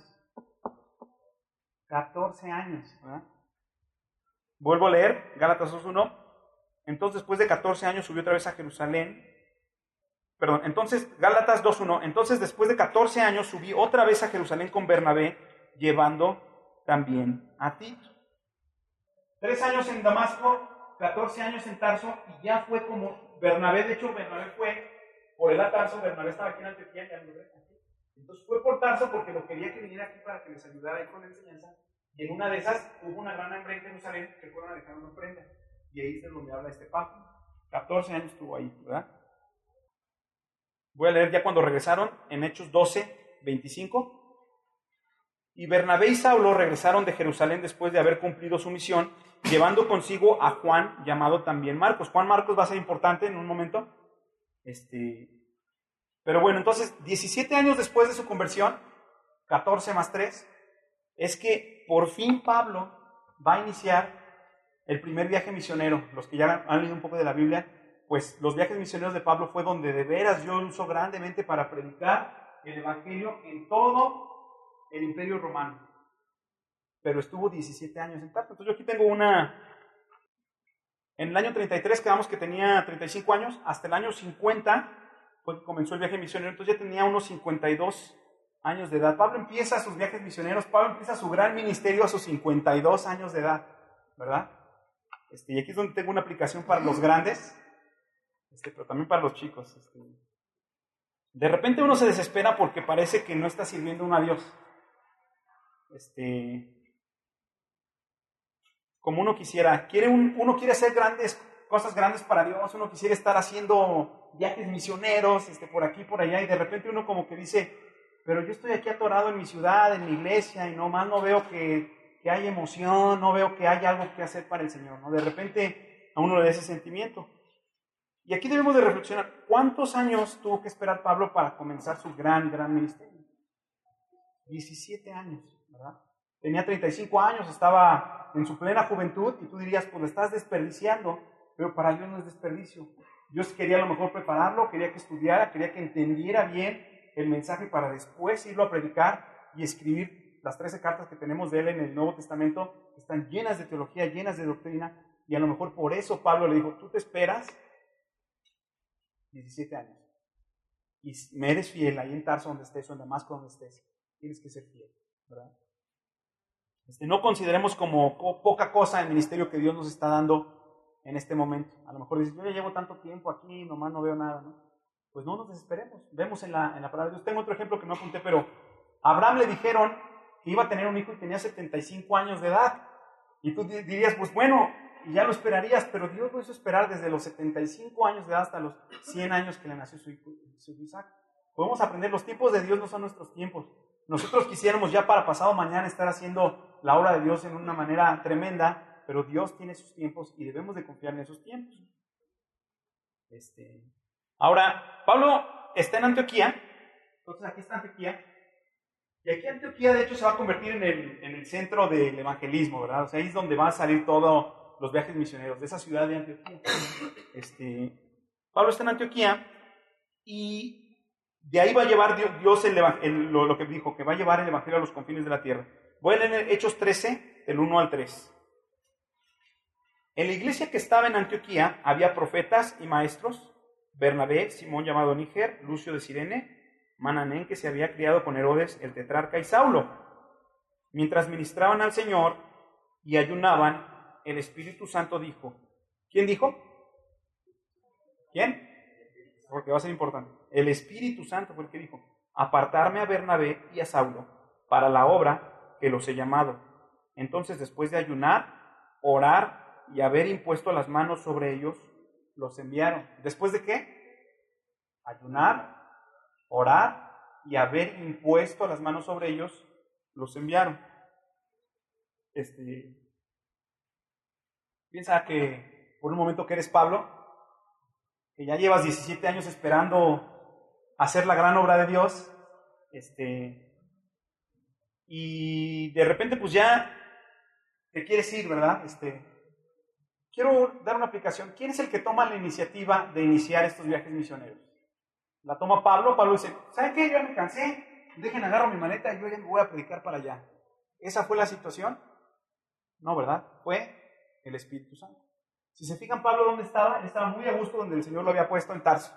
catorce años, ¿verdad? Vuelvo a leer, Gálatas dos uno. Entonces, después de catorce años, subió otra vez a Jerusalén. Perdón, entonces, Gálatas dos uno. Entonces, después de catorce años, subí otra vez a Jerusalén con Bernabé, llevando también a Tito. Tres años en Damasco, catorce años en Tarso, y ya fue como Bernabé. De hecho, Bernabé fue por él a Tarso. Bernabé estaba aquí en Antioquía, ya lo ve aquí. Entonces, fue por Tarso porque lo quería que viniera aquí para que les ayudara ahí con la enseñanza. Y en una de esas hubo una gran hambre en Jerusalén que fueron a dejar una ofrenda. Y ahí es donde habla este Pablo. catorce años estuvo ahí, ¿verdad? Voy a leer ya cuando regresaron en Hechos doce, veinticinco. Y Bernabé y Saulo regresaron de Jerusalén después de haber cumplido su misión, llevando consigo a Juan, llamado también Marcos. Juan Marcos va a ser importante en un momento. Este, pero bueno, entonces, diecisiete años después de su conversión, catorce más tres, es que por fin Pablo va a iniciar el primer viaje misionero. Los que ya han leído un poco de la Biblia, pues los viajes misioneros de Pablo fue donde de veras Dios usó grandemente para predicar el evangelio en todo el imperio romano. pero estuvo diecisiete años en Tarso. Entonces yo aquí tengo una... En el año treinta y tres quedamos que tenía treinta y cinco años, hasta el año cincuenta fue que comenzó el viaje misionero, entonces ya tenía unos cincuenta y dos años de edad. Pablo empieza sus viajes misioneros, Pablo empieza su gran ministerio a sus cincuenta y dos años de edad, ¿verdad? Este, y aquí es donde tengo una aplicación para los grandes, este, pero también para los chicos. Este. De repente uno se desespera porque parece que no está sirviendo uno a Dios. Este, como uno quisiera. Quiere un, uno quiere hacer grandes cosas grandes para Dios, uno quisiera estar haciendo viajes misioneros, este, por aquí, por allá, y de repente uno como que dice, pero yo estoy aquí atorado en mi ciudad, en mi iglesia, y nomás no veo que, que hay emoción, no veo que hay algo que hacer para el Señor, ¿no? De repente a uno le da ese sentimiento. Y aquí debemos de reflexionar, ¿cuántos años tuvo que esperar Pablo para comenzar su gran, gran ministerio? diecisiete años, ¿verdad? Tenía treinta y cinco años, estaba en su plena juventud, y tú dirías, pues lo estás desperdiciando, pero para Dios no es desperdicio. Dios quería a lo mejor prepararlo, quería que estudiara, quería que entendiera bien el mensaje para después irlo a predicar y escribir las trece cartas que tenemos de él en el Nuevo Testamento, que están llenas de teología, llenas de doctrina, y a lo mejor por eso Pablo le dijo, tú te esperas diecisiete años, y me eres fiel ahí en Tarso donde estés, o en Damasco donde estés, tienes que ser fiel, ¿verdad? Este, no consideremos como po- poca cosa el ministerio que Dios nos está dando en este momento. A lo mejor dices, yo ya llevo tanto tiempo aquí, nomás no veo nada, ¿no? Pues no nos desesperemos. Vemos en la, en la palabra de Dios. Tengo otro ejemplo que no apunté, pero a Abraham le dijeron que iba a tener un hijo y tenía setenta y cinco años de edad. Y tú dirías, pues bueno, ya lo esperarías, pero Dios lo hizo esperar desde los setenta y cinco años de edad hasta los cien años que le nació su hijo, su hijo Isaac. Podemos aprender, los tiempos de Dios no son nuestros tiempos. Nosotros quisiéramos ya para pasado mañana estar haciendo la obra de Dios en una manera tremenda, pero Dios tiene sus tiempos y debemos de confiar en esos tiempos. Este... Ahora, Pablo está en Antioquía, entonces aquí está Antioquía, y aquí Antioquía de hecho se va a convertir en el, en el centro del evangelismo, ¿verdad? O sea, ahí es donde van a salir todos los viajes misioneros de esa ciudad de Antioquía. Este, Pablo está en Antioquía y de ahí va a llevar Dios, Dios el, el, lo, lo que dijo, que va a llevar el evangelio a los confines de la tierra. Voy a leer Hechos trece, del uno al tres. En la iglesia que estaba en Antioquía había profetas y maestros, Bernabé, Simón llamado Níger, Lucio de Cirene, Mananén, que se había criado con Herodes el tetrarca, y Saulo. Mientras ministraban al Señor y ayunaban, el Espíritu Santo dijo. ¿Quién dijo? ¿Quién? Porque va a ser importante. El Espíritu Santo fue el que dijo, apartarme a Bernabé y a Saulo para la obra que los he llamado. Entonces, después de ayunar, orar y haber impuesto las manos sobre ellos, los enviaron. ¿Después de qué? Ayunar, orar y haber impuesto las manos sobre ellos, los enviaron. Este, piensa que por un momento que eres Pablo, que ya llevas diecisiete años esperando hacer la gran obra de Dios, este, y de repente pues ya te quieres ir, ¿verdad? Este, quiero dar una aplicación. ¿Quién es el que toma la iniciativa de iniciar estos viajes misioneros? La toma Pablo. Pablo dice, ¿saben qué? Yo ya me cansé, dejen agarro mi maleta y yo ya me voy a predicar para allá. ¿Esa fue la situación? No, ¿verdad? Fue el Espíritu Santo. Si se fijan, Pablo, ¿dónde estaba? Él estaba muy a gusto donde el Señor lo había puesto, en Tarso.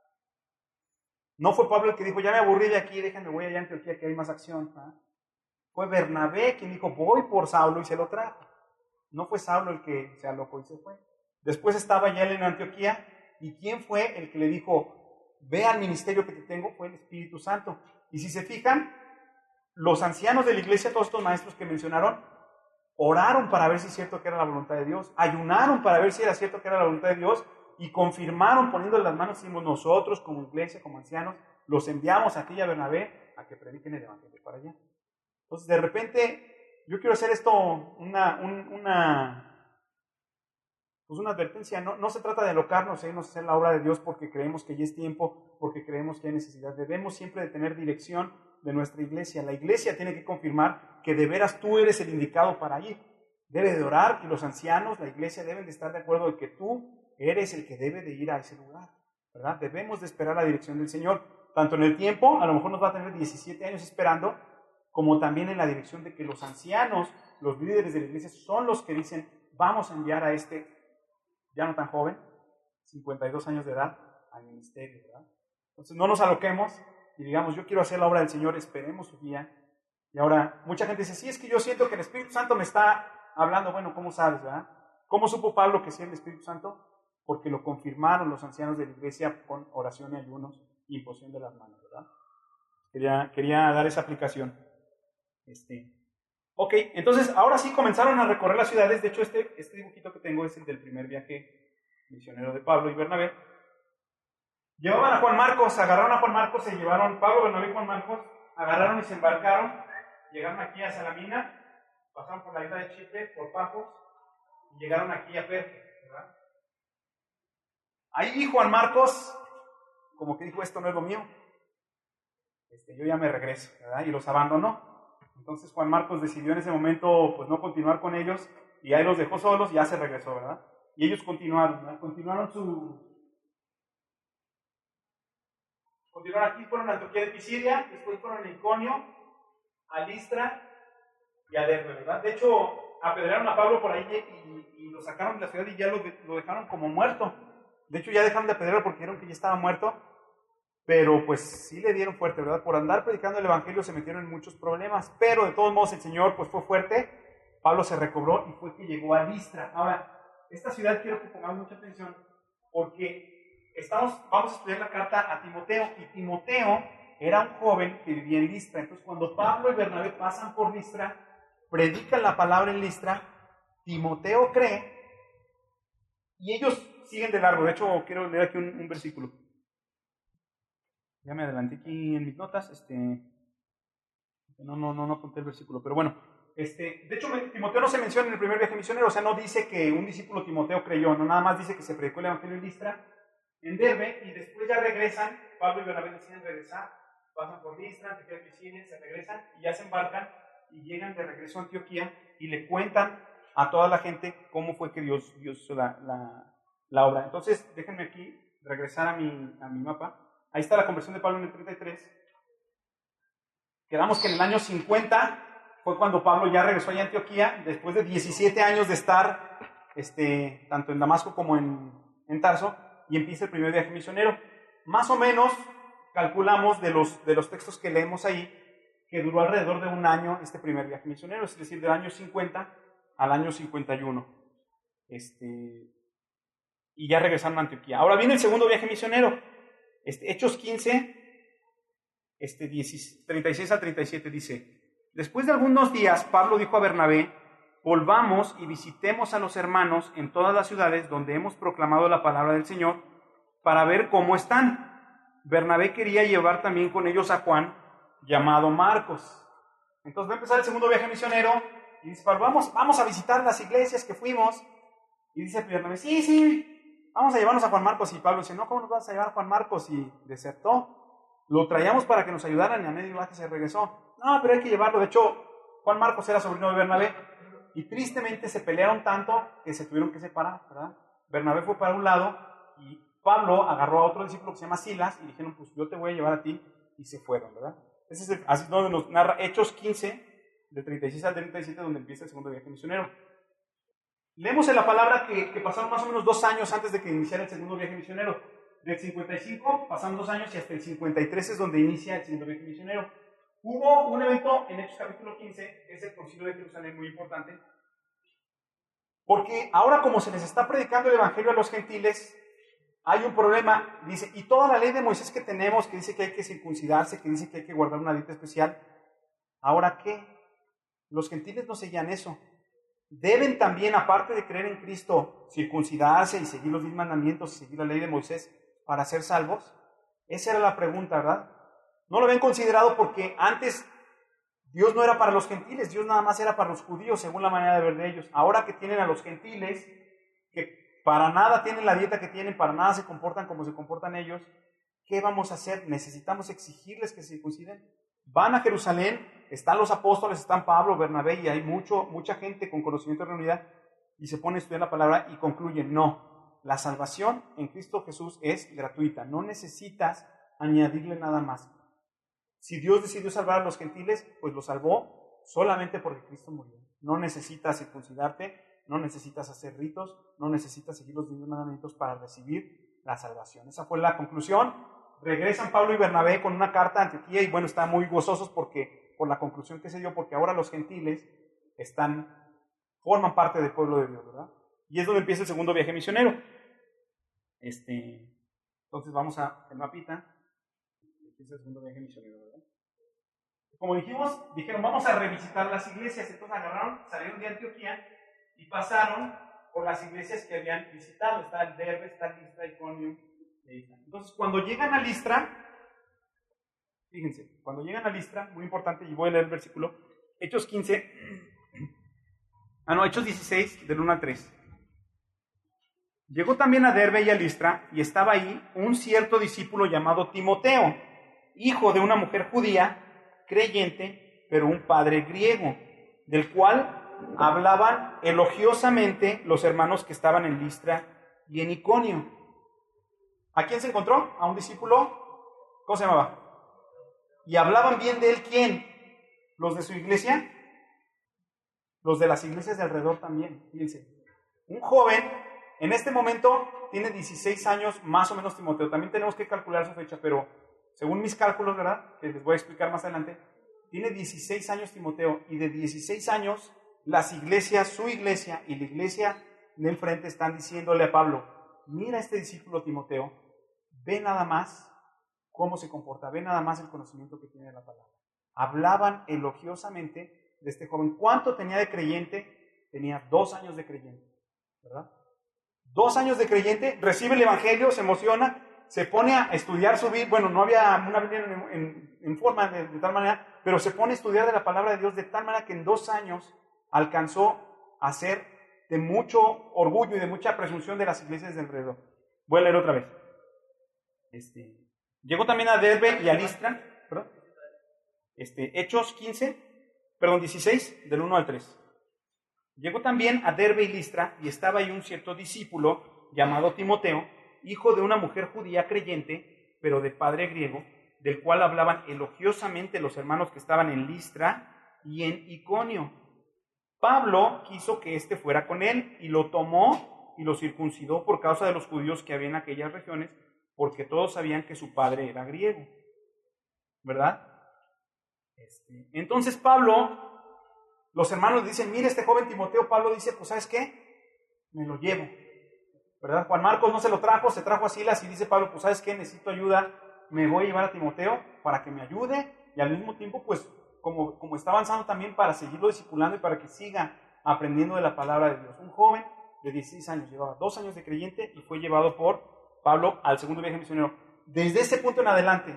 No fue Pablo el que dijo, ya me aburrí de aquí, déjenme, voy allá a Antioquía que hay más acción. ¿Ah? Fue Bernabé quien dijo, voy por Saulo, y se lo trajo. No fue Saulo el que se alocó y se fue. Después estaba ya él en Antioquía, y ¿quién fue el que le dijo, ve al ministerio que te tengo? Fue el Espíritu Santo. Y si se fijan, los ancianos de la iglesia, todos estos maestros que mencionaron, oraron para ver si es cierto que era la voluntad de Dios, ayunaron para ver si era cierto que era la voluntad de Dios, y confirmaron poniéndole las manos, decimos nosotros como iglesia, como ancianos, los enviamos aquí a Bernabé a que prediquen el evangelio para allá. Entonces, de repente, yo quiero hacer esto una, un, una, pues una advertencia. No, no se trata de alocarnos, irnos a hacer la obra de Dios porque creemos que ya es tiempo, porque creemos que hay necesidad. Debemos siempre de tener dirección de nuestra iglesia. La iglesia tiene que confirmar que de veras tú eres el indicado para ir. Debe de orar, y los ancianos, la iglesia, deben de estar de acuerdo de que tú eres el que debe de ir a ese lugar, ¿verdad? Debemos de esperar la dirección del Señor, tanto en el tiempo, a lo mejor nos va a tener diecisiete años esperando, como también en la dirección de que los ancianos los líderes de la iglesia son los que dicen, vamos a enviar a este, ya no tan joven, cincuenta y dos años de edad, al ministerio, ¿verdad? Entonces no nos aloquemos y digamos, yo quiero hacer la obra del Señor, esperemos su día. Y ahora, mucha gente dice, sí, es que yo siento que el Espíritu Santo me está hablando. Bueno, ¿cómo sabes, verdad? ¿Cómo supo Pablo que sí era el Espíritu Santo? Porque lo confirmaron los ancianos de la iglesia con oración y ayunos y imposición de las manos, ¿verdad? Quería, quería dar esa aplicación. Este. Ok, entonces ahora sí comenzaron a recorrer las ciudades. De hecho, este, este dibujito que tengo es el del primer viaje misionero de Pablo y Bernabé. Llevaban a Juan Marcos, agarraron a Juan Marcos, se llevaron Pablo, Bernabé y Juan Marcos, agarraron y se embarcaron, llegaron aquí a Salamina, pasaron por la isla de Chipre, por Pafos, y llegaron aquí a Perge, ¿verdad? Ahí Juan Marcos, como que dijo, esto no es lo mío, este, yo ya me regreso, ¿verdad? Y los abandonó. Entonces Juan Marcos decidió en ese momento, pues no continuar con ellos, y ahí los dejó solos y ya se regresó, ¿verdad? Y ellos continuaron, ¿verdad? Continuaron su... Continuaron aquí, fueron a Antioquía de Pisidia, después fueron a Iconio, a Listra y a Derbe, ¿verdad? De hecho, apedrearon a Pablo por ahí y, y lo sacaron de la ciudad y ya lo, lo dejaron como muerto. De hecho, ya dejaron de apedrearlo porque vieron que ya estaba muerto, pero pues sí le dieron fuerte, ¿verdad? Por andar predicando el evangelio se metieron en muchos problemas, pero de todos modos el Señor pues fue fuerte. Pablo se recobró y fue que llegó a Listra. Ahora, esta ciudad quiero que pongamos mucha atención porque Estamos, vamos a estudiar la carta a Timoteo, y Timoteo era un joven que vivía en Listra. Entonces, cuando Pablo y Bernabé pasan por Listra, predican la palabra en Listra, Timoteo cree, y ellos siguen de largo. De hecho, quiero leer aquí un, un versículo. Ya me adelanté aquí en mis notas, este, no, no, no, no apunté el versículo, pero bueno, este, de hecho, Timoteo no se menciona en el primer viaje misionero, o sea, no dice que un discípulo Timoteo creyó, no, nada más dice que se predicó el evangelio en Listra, en Derbe, y después ya regresan. Pablo y Bernabé deciden regresar, pasan por Listra, Antioquía de Pisidia, se regresan y ya se embarcan y llegan de regreso a Antioquía y le cuentan a toda la gente cómo fue que Dios, Dios hizo la, la, la obra. Entonces, déjenme aquí regresar a mi, a mi mapa. Ahí está la conversión de Pablo en el treinta y tres. Quedamos que en el año cincuenta fue cuando Pablo ya regresó a Antioquía, después de diecisiete años de estar este, tanto en Damasco como en, en Tarso, y empieza el primer viaje misionero. Más o menos calculamos de los, de los textos que leemos ahí que duró alrededor de un año este primer viaje misionero, es decir, del año cincuenta al año cincuenta y uno. Este, y ya regresaron a Antioquía. Ahora viene el segundo viaje misionero. Este, Hechos quince, este, treinta y seis al treinta y siete dice: después de algunos días, Pablo dijo a Bernabé: volvamos y visitemos a los hermanos en todas las ciudades donde hemos proclamado la palabra del Señor, para ver cómo están. Bernabé quería llevar también con ellos a Juan, llamado Marcos. Entonces va a empezar el segundo viaje misionero, y dice Pablo: vamos, vamos a visitar las iglesias que fuimos. Y dice Bernabé: sí, sí, vamos a llevarnos a Juan Marcos. Y Pablo dice: no, ¿cómo nos vas a llevar a Juan Marcos? Y desertó. Lo traíamos para que nos ayudaran y a medio viaje se regresó. No, pero hay que llevarlo. De hecho, Juan Marcos era sobrino de Bernabé. Y tristemente se pelearon tanto que se tuvieron que separar, ¿verdad? Bernabé fue para un lado y Pablo agarró a otro discípulo que se llama Silas y dijeron: pues yo te voy a llevar a ti, y se fueron, ¿verdad? Ese es el, así donde nos narra Hechos quince, de treinta y seis al treinta y siete, donde empieza el segundo viaje misionero. Leemos en la palabra que, que pasaron más o menos dos años antes de que iniciara el segundo viaje misionero. Del cincuenta y cinco pasaron dos años y hasta el cincuenta y tres es donde inicia el segundo viaje misionero. Hubo un evento en Hechos capítulo quince, que es el Concilio de Jerusalén, muy importante, porque ahora, como se les está predicando el evangelio a los gentiles, hay un problema. Dice: y toda la ley de Moisés que tenemos, que dice que hay que circuncidarse, que dice que hay que guardar una dieta especial, ¿ahora qué? Los gentiles no seguían eso. Deben también, aparte de creer en Cristo, circuncidarse y seguir los diez mandamientos y seguir la ley de Moisés para ser salvos. Esa era la pregunta, ¿verdad? No lo habían considerado porque antes Dios no era para los gentiles, Dios nada más era para los judíos, según la manera de ver de ellos. Ahora que tienen a los gentiles, que para nada tienen la dieta que tienen, para nada se comportan como se comportan ellos, ¿qué vamos a hacer? Necesitamos exigirles que se circunciden. Van a Jerusalén, están los apóstoles, están Pablo, Bernabé, y hay mucho, mucha gente con conocimiento reunida, y se pone a estudiar la palabra y concluyen: no, la salvación en Cristo Jesús es gratuita, no necesitas añadirle nada más. Si Dios decidió salvar a los gentiles, pues los salvó, solamente porque Cristo murió. No necesitas circuncidarte, no necesitas hacer ritos, no necesitas seguir los diez mandamientos para recibir la salvación. Esa fue la conclusión. Regresan Pablo y Bernabé con una carta a Antioquía y bueno, están muy gozosos porque, por la conclusión que se dio, porque ahora los gentiles están, forman parte del pueblo de Dios, ¿verdad? Y es donde empieza el segundo viaje misionero. Este, entonces vamos a el mapita. Empieza el segundo viaje misionero, ¿verdad? Como dijimos, dijeron, vamos a revisitar las iglesias. Entonces agarraron, salieron de Antioquía y pasaron por las iglesias que habían visitado. Está el Derbe, está Listra, Iconio. Entonces, cuando llegan a Listra, fíjense, cuando llegan a Listra, muy importante, y voy a leer el versículo, Hechos quince, ah no, Hechos dieciséis, del uno al tres. Llegó también a Derbe y a Listra, y estaba ahí un cierto discípulo llamado Timoteo, hijo de una mujer judía, creyente, pero un padre griego, del cual hablaban elogiosamente los hermanos que estaban en Listra y en Iconio. ¿A quién se encontró? A un discípulo, ¿cómo se llamaba? Y hablaban bien de él, ¿quién? ¿Los de su iglesia? Los de las iglesias de alrededor también, fíjense. Un joven, en este momento, tiene dieciséis años, más o menos Timoteo. También tenemos que calcular su fecha, pero según mis cálculos, ¿verdad? Que les voy a explicar más adelante, tiene dieciséis años Timoteo, y de dieciséis años, las iglesias, su iglesia y la iglesia del frente están diciéndole a Pablo, mira este discípulo Timoteo, ve nada más cómo se comporta, ve nada más el conocimiento que tiene de la palabra. Hablaban elogiosamente de este joven. ¿Cuánto tenía de creyente? Tenía dos años de creyente, ¿verdad? Dos años de creyente, recibe el evangelio, se emociona, se pone a estudiar su Biblia. Bueno, no había una Biblia en, en, en forma de, de tal manera, pero se pone a estudiar de la palabra de Dios de tal manera que en dos años alcanzó a ser de mucho orgullo y de mucha presunción de las iglesias de alrededor. Voy a leer otra vez. Este, llegó también a Derbe y a Listra, ¿verdad? Este, Hechos quince, perdón, dieciséis, del uno al tres. Llegó también a Derbe y Listra, y estaba ahí un cierto discípulo llamado Timoteo, hijo de una mujer judía creyente, pero de padre griego, del cual hablaban elogiosamente los hermanos que estaban en Listra y en Iconio. Pablo quiso que éste fuera con él, y lo tomó y lo circuncidó por causa de los judíos que había en aquellas regiones, porque todos sabían que su padre era griego, ¿verdad? Este, entonces Pablo, los hermanos dicen, mire este joven Timoteo. Pablo dice, pues ¿sabes qué? Me lo llevo, ¿verdad? Juan Marcos no se lo trajo, se trajo a Silas, y dice Pablo, pues ¿sabes qué? Necesito ayuda, me voy a llevar a Timoteo para que me ayude, y al mismo tiempo, pues, como, como está avanzando también, para seguirlo discipulando y para que siga aprendiendo de la palabra de Dios. Un joven de dieciséis años, llevaba dos años de creyente y fue llevado por Pablo al segundo viaje misionero. Desde ese punto en adelante,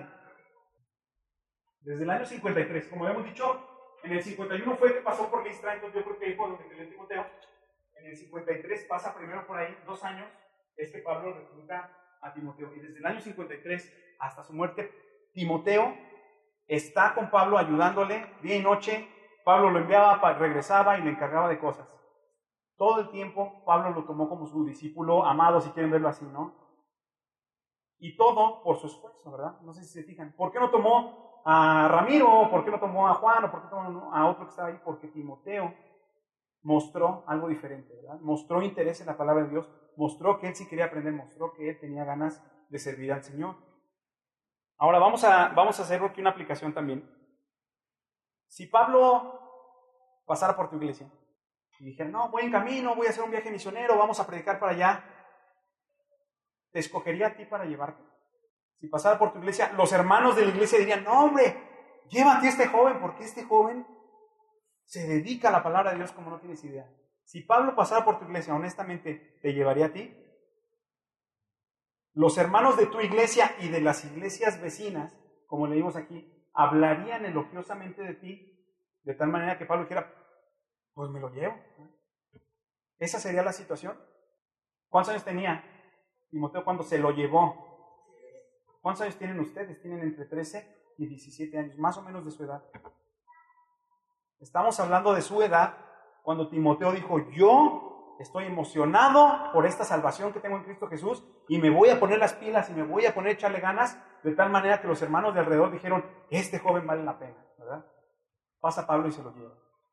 desde el año cincuenta y tres, como habíamos dicho, en el cincuenta y uno fue que pasó por Listra, entonces yo creo que ahí fue donde creyó Timoteo. En el cincuenta y tres pasa primero por ahí, dos años, es que Pablo recluta a Timoteo. Y desde el año cincuenta y tres hasta su muerte, Timoteo está con Pablo ayudándole día y noche. Pablo lo enviaba, regresaba y le encargaba de cosas. Todo el tiempo Pablo lo tomó como su discípulo amado, si quieren verlo así, ¿no? Y todo por su esfuerzo, ¿verdad? No sé si se fijan. ¿Por qué no tomó a Ramiro? ¿Por qué no tomó a Juan? ¿O por qué tomó a otro que estaba ahí? Porque Timoteo mostró algo diferente, ¿verdad? Mostró interés en la palabra de Dios, mostró que él sí quería aprender, mostró que él tenía ganas de servir al Señor. Ahora vamos a, vamos a hacer aquí una aplicación también. Si Pablo pasara por tu iglesia y dijera, no, voy en camino, voy a hacer un viaje misionero, vamos a predicar para allá, ¿te escogería a ti para llevarte? Si pasara por tu iglesia, los hermanos de la iglesia dirían, no hombre, llévate a este joven, porque este joven se dedica a la palabra de Dios como no tienes idea. Si Pablo pasara por tu iglesia, honestamente, ¿te llevaría a ti? Los hermanos de tu iglesia y de las iglesias vecinas, como leímos aquí, hablarían elogiosamente de ti, de tal manera que Pablo dijera, pues me lo llevo. ¿Esa sería la situación? ¿Cuántos años tenía Timoteo cuando se lo llevó? ¿Cuántos años tienen ustedes? Tienen entre trece y diecisiete años, más o menos de su edad. Estamos hablando de su edad cuando Timoteo dijo, yo estoy emocionado por esta salvación que tengo en Cristo Jesús y me voy a poner las pilas y me voy a poner a echarle ganas, de tal manera que los hermanos de alrededor dijeron, este joven vale la pena, ¿verdad? pasa Pablo y se lo lleva.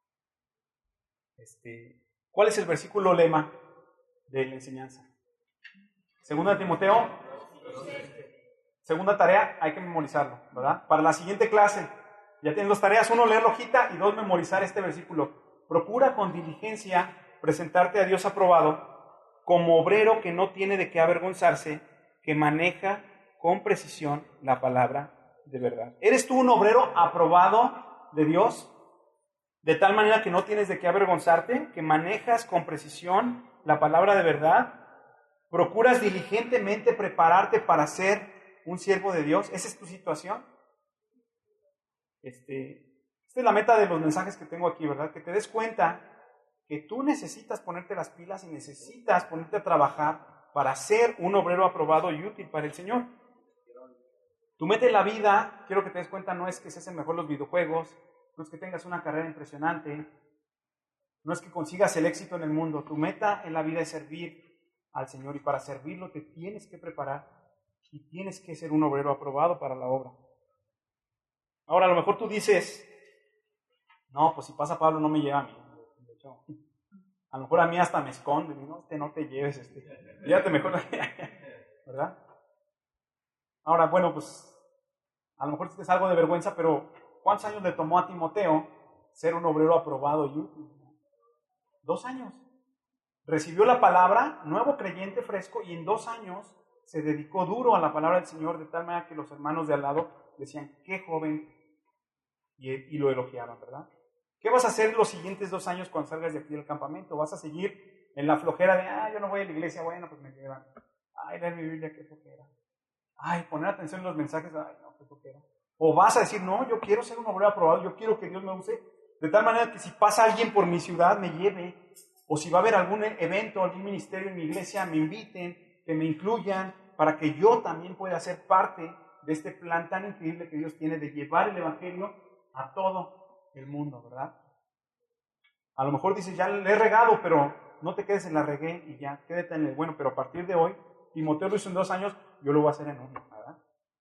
Este, ¿Cuál es el versículo lema de la enseñanza? Segunda de Timoteo. Segunda tarea, hay que memorizarlo, ¿verdad? Para la siguiente clase, ya tienen dos tareas: uno, leer la hojita, y dos, memorizar este versículo. Procura con diligencia presentarte a Dios aprobado, como obrero que no tiene de qué avergonzarse, que maneja con precisión la palabra de verdad. ¿Eres tú un obrero aprobado de Dios? De tal manera que no tienes de qué avergonzarte, que manejas con precisión la palabra de verdad. ¿Procuras diligentemente prepararte para ser un siervo de Dios? ¿Esa es tu situación? Este, esta es la meta de los mensajes que tengo aquí, ¿verdad? Que te des cuenta que tú necesitas ponerte las pilas y necesitas ponerte a trabajar para ser un obrero aprobado y útil para el Señor. Tu meta en la vida, quiero que te des cuenta, no es que seas el mejor en los videojuegos, no es que tengas una carrera impresionante, no es que consigas el éxito en el mundo. Tu meta en la vida es servir al Señor, y para servirlo te tienes que preparar y tienes que ser un obrero aprobado para la obra. Ahora, a lo mejor tú dices, no, pues si pasa Pablo no me lleva a mí. De hecho, a lo mejor a mí hasta me esconde, no, este no te lleves, este, llévate mejor, ¿verdad? Ahora, bueno, pues a lo mejor tienes algo de vergüenza, pero ¿cuántos años le tomó a Timoteo ser un obrero aprobado y útil? Dos años. Recibió la palabra, nuevo creyente fresco, y en dos años se dedicó duro a la palabra del Señor, de tal manera que los hermanos de al lado decían, qué joven, y, y lo elogiaban, ¿verdad? ¿Qué vas a hacer los siguientes dos años cuando salgas de aquí del campamento? ¿Vas a seguir en la flojera de, ah, yo no voy a la iglesia, bueno, pues me llevan? Ay, leer mi Biblia, qué flojera. Ay, poner atención en los mensajes, ay, no, qué flojera. O vas a decir, no, yo quiero ser un obrero aprobado, yo quiero que Dios me use, de tal manera que si pasa alguien por mi ciudad, me lleve, o si va a haber algún evento, algún ministerio en mi iglesia, me inviten, que me incluyan, para que yo también pueda ser parte de este plan tan increíble que Dios tiene de llevar el evangelio a todo el mundo, ¿verdad? A lo mejor dices, ya le he regado, pero no te quedes en la regué y ya, quédate en el bueno, pero a partir de hoy, Timoteo lo hizo en dos años, yo lo voy a hacer en uno, ¿verdad?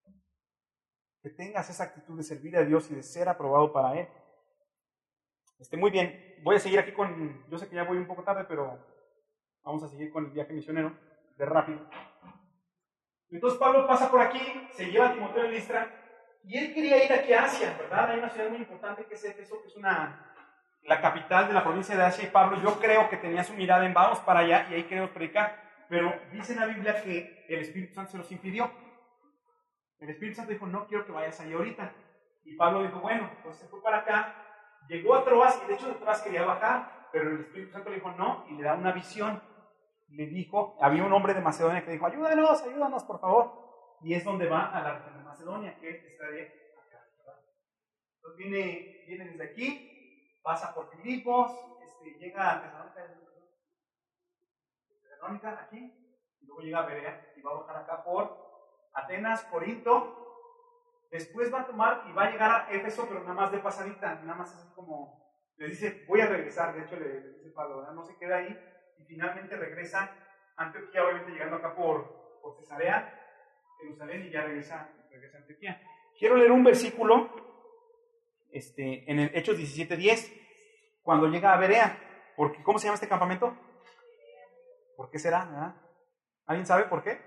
Que tengas esa actitud de servir a Dios y de ser aprobado para Él. Este, muy bien, voy a seguir aquí con, yo sé que ya voy un poco tarde, pero vamos a seguir con el viaje misionero, de rápido. Entonces Pablo pasa por aquí, se lleva a Timoteo en Listra, y él quería ir aquí a Asia, ¿verdad? Hay una ciudad muy importante que es Éfeso, que es una, la capital de la provincia de Asia, y Pablo, yo creo que tenía su mirada en vamos para allá, y ahí queremos predicar, pero dice en la Biblia que el Espíritu Santo se los impidió. El Espíritu Santo dijo, no quiero que vayas allá ahorita, y Pablo dijo, bueno, pues se fue para acá, llegó a Troas, y de hecho de Troas quería bajar, pero el Espíritu Santo le dijo no, y le da una visión. Le dijo, había un hombre de Macedonia que dijo, ayúdanos, ayúdanos, por favor. Y es donde va a la región de Macedonia, que está de acá, ¿verdad? Entonces viene, viene desde aquí, pasa por Filipos, este, llega a Tesalónica, Tesalónica, aquí, y luego llega a Berea, y va a bajar acá por Atenas, Corinto. Después va a tomar y va a llegar a Éfeso, pero nada más de pasadita, nada más así como, le dice, voy a regresar, de hecho le, le dice Pablo, ¿verdad? No se queda ahí, y finalmente regresa a Antioquía, obviamente llegando acá por, por Cesarea, Jerusalén, y ya regresa, regresa a Antioquía. Quiero leer un versículo este, en el Hechos diecisiete diez, cuando llega a Berea, porque, ¿cómo se llama este campamento? ¿Por qué será? ¿Verdad? ¿Alguien sabe por qué?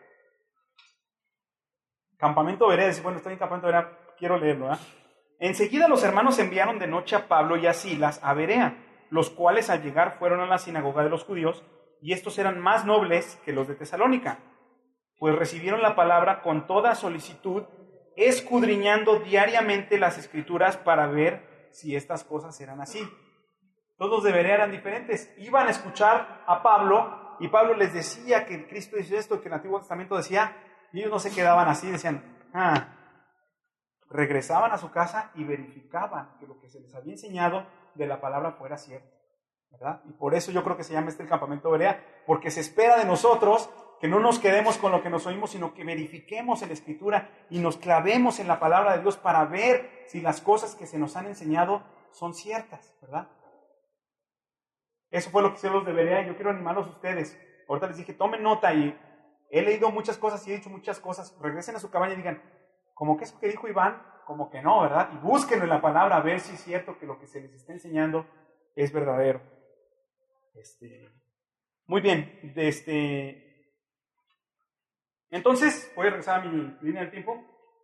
Campamento Berea, dice, bueno, estoy en Campamento Berea, quiero leerlo, ¿verdad? Enseguida los hermanos enviaron de noche a Pablo y a Silas a Berea, los cuales al llegar fueron a la sinagoga de los judíos, y estos eran más nobles que los de Tesalónica, pues recibieron la palabra con toda solicitud, escudriñando diariamente las escrituras para ver si estas cosas eran así. Todos de Berea eran diferentes, iban a escuchar a Pablo, y Pablo les decía que Cristo dice esto, que el Antiguo Testamento decía, y ellos no se quedaban así, decían, ah, regresaban a su casa y verificaban que lo que se les había enseñado de la palabra fuera cierto, ¿verdad? Y por eso yo creo que se llama este el campamento Berea, porque se espera de nosotros que no nos quedemos con lo que nos oímos, sino que verifiquemos en la Escritura y nos clavemos en la palabra de Dios para ver si las cosas que se nos han enseñado son ciertas, ¿verdad? Eso fue lo que hicieron los de Berea, y yo quiero animarlos a ustedes. Ahorita les dije, tomen nota, y he leído muchas cosas y he dicho muchas cosas. Regresen a su cabaña y digan, como que eso que dijo Iván, como que no, ¿verdad? Y búsquenlo en la palabra a ver si es cierto que lo que se les está enseñando es verdadero. Este, muy bien, de este, entonces voy a regresar a mi línea del tiempo.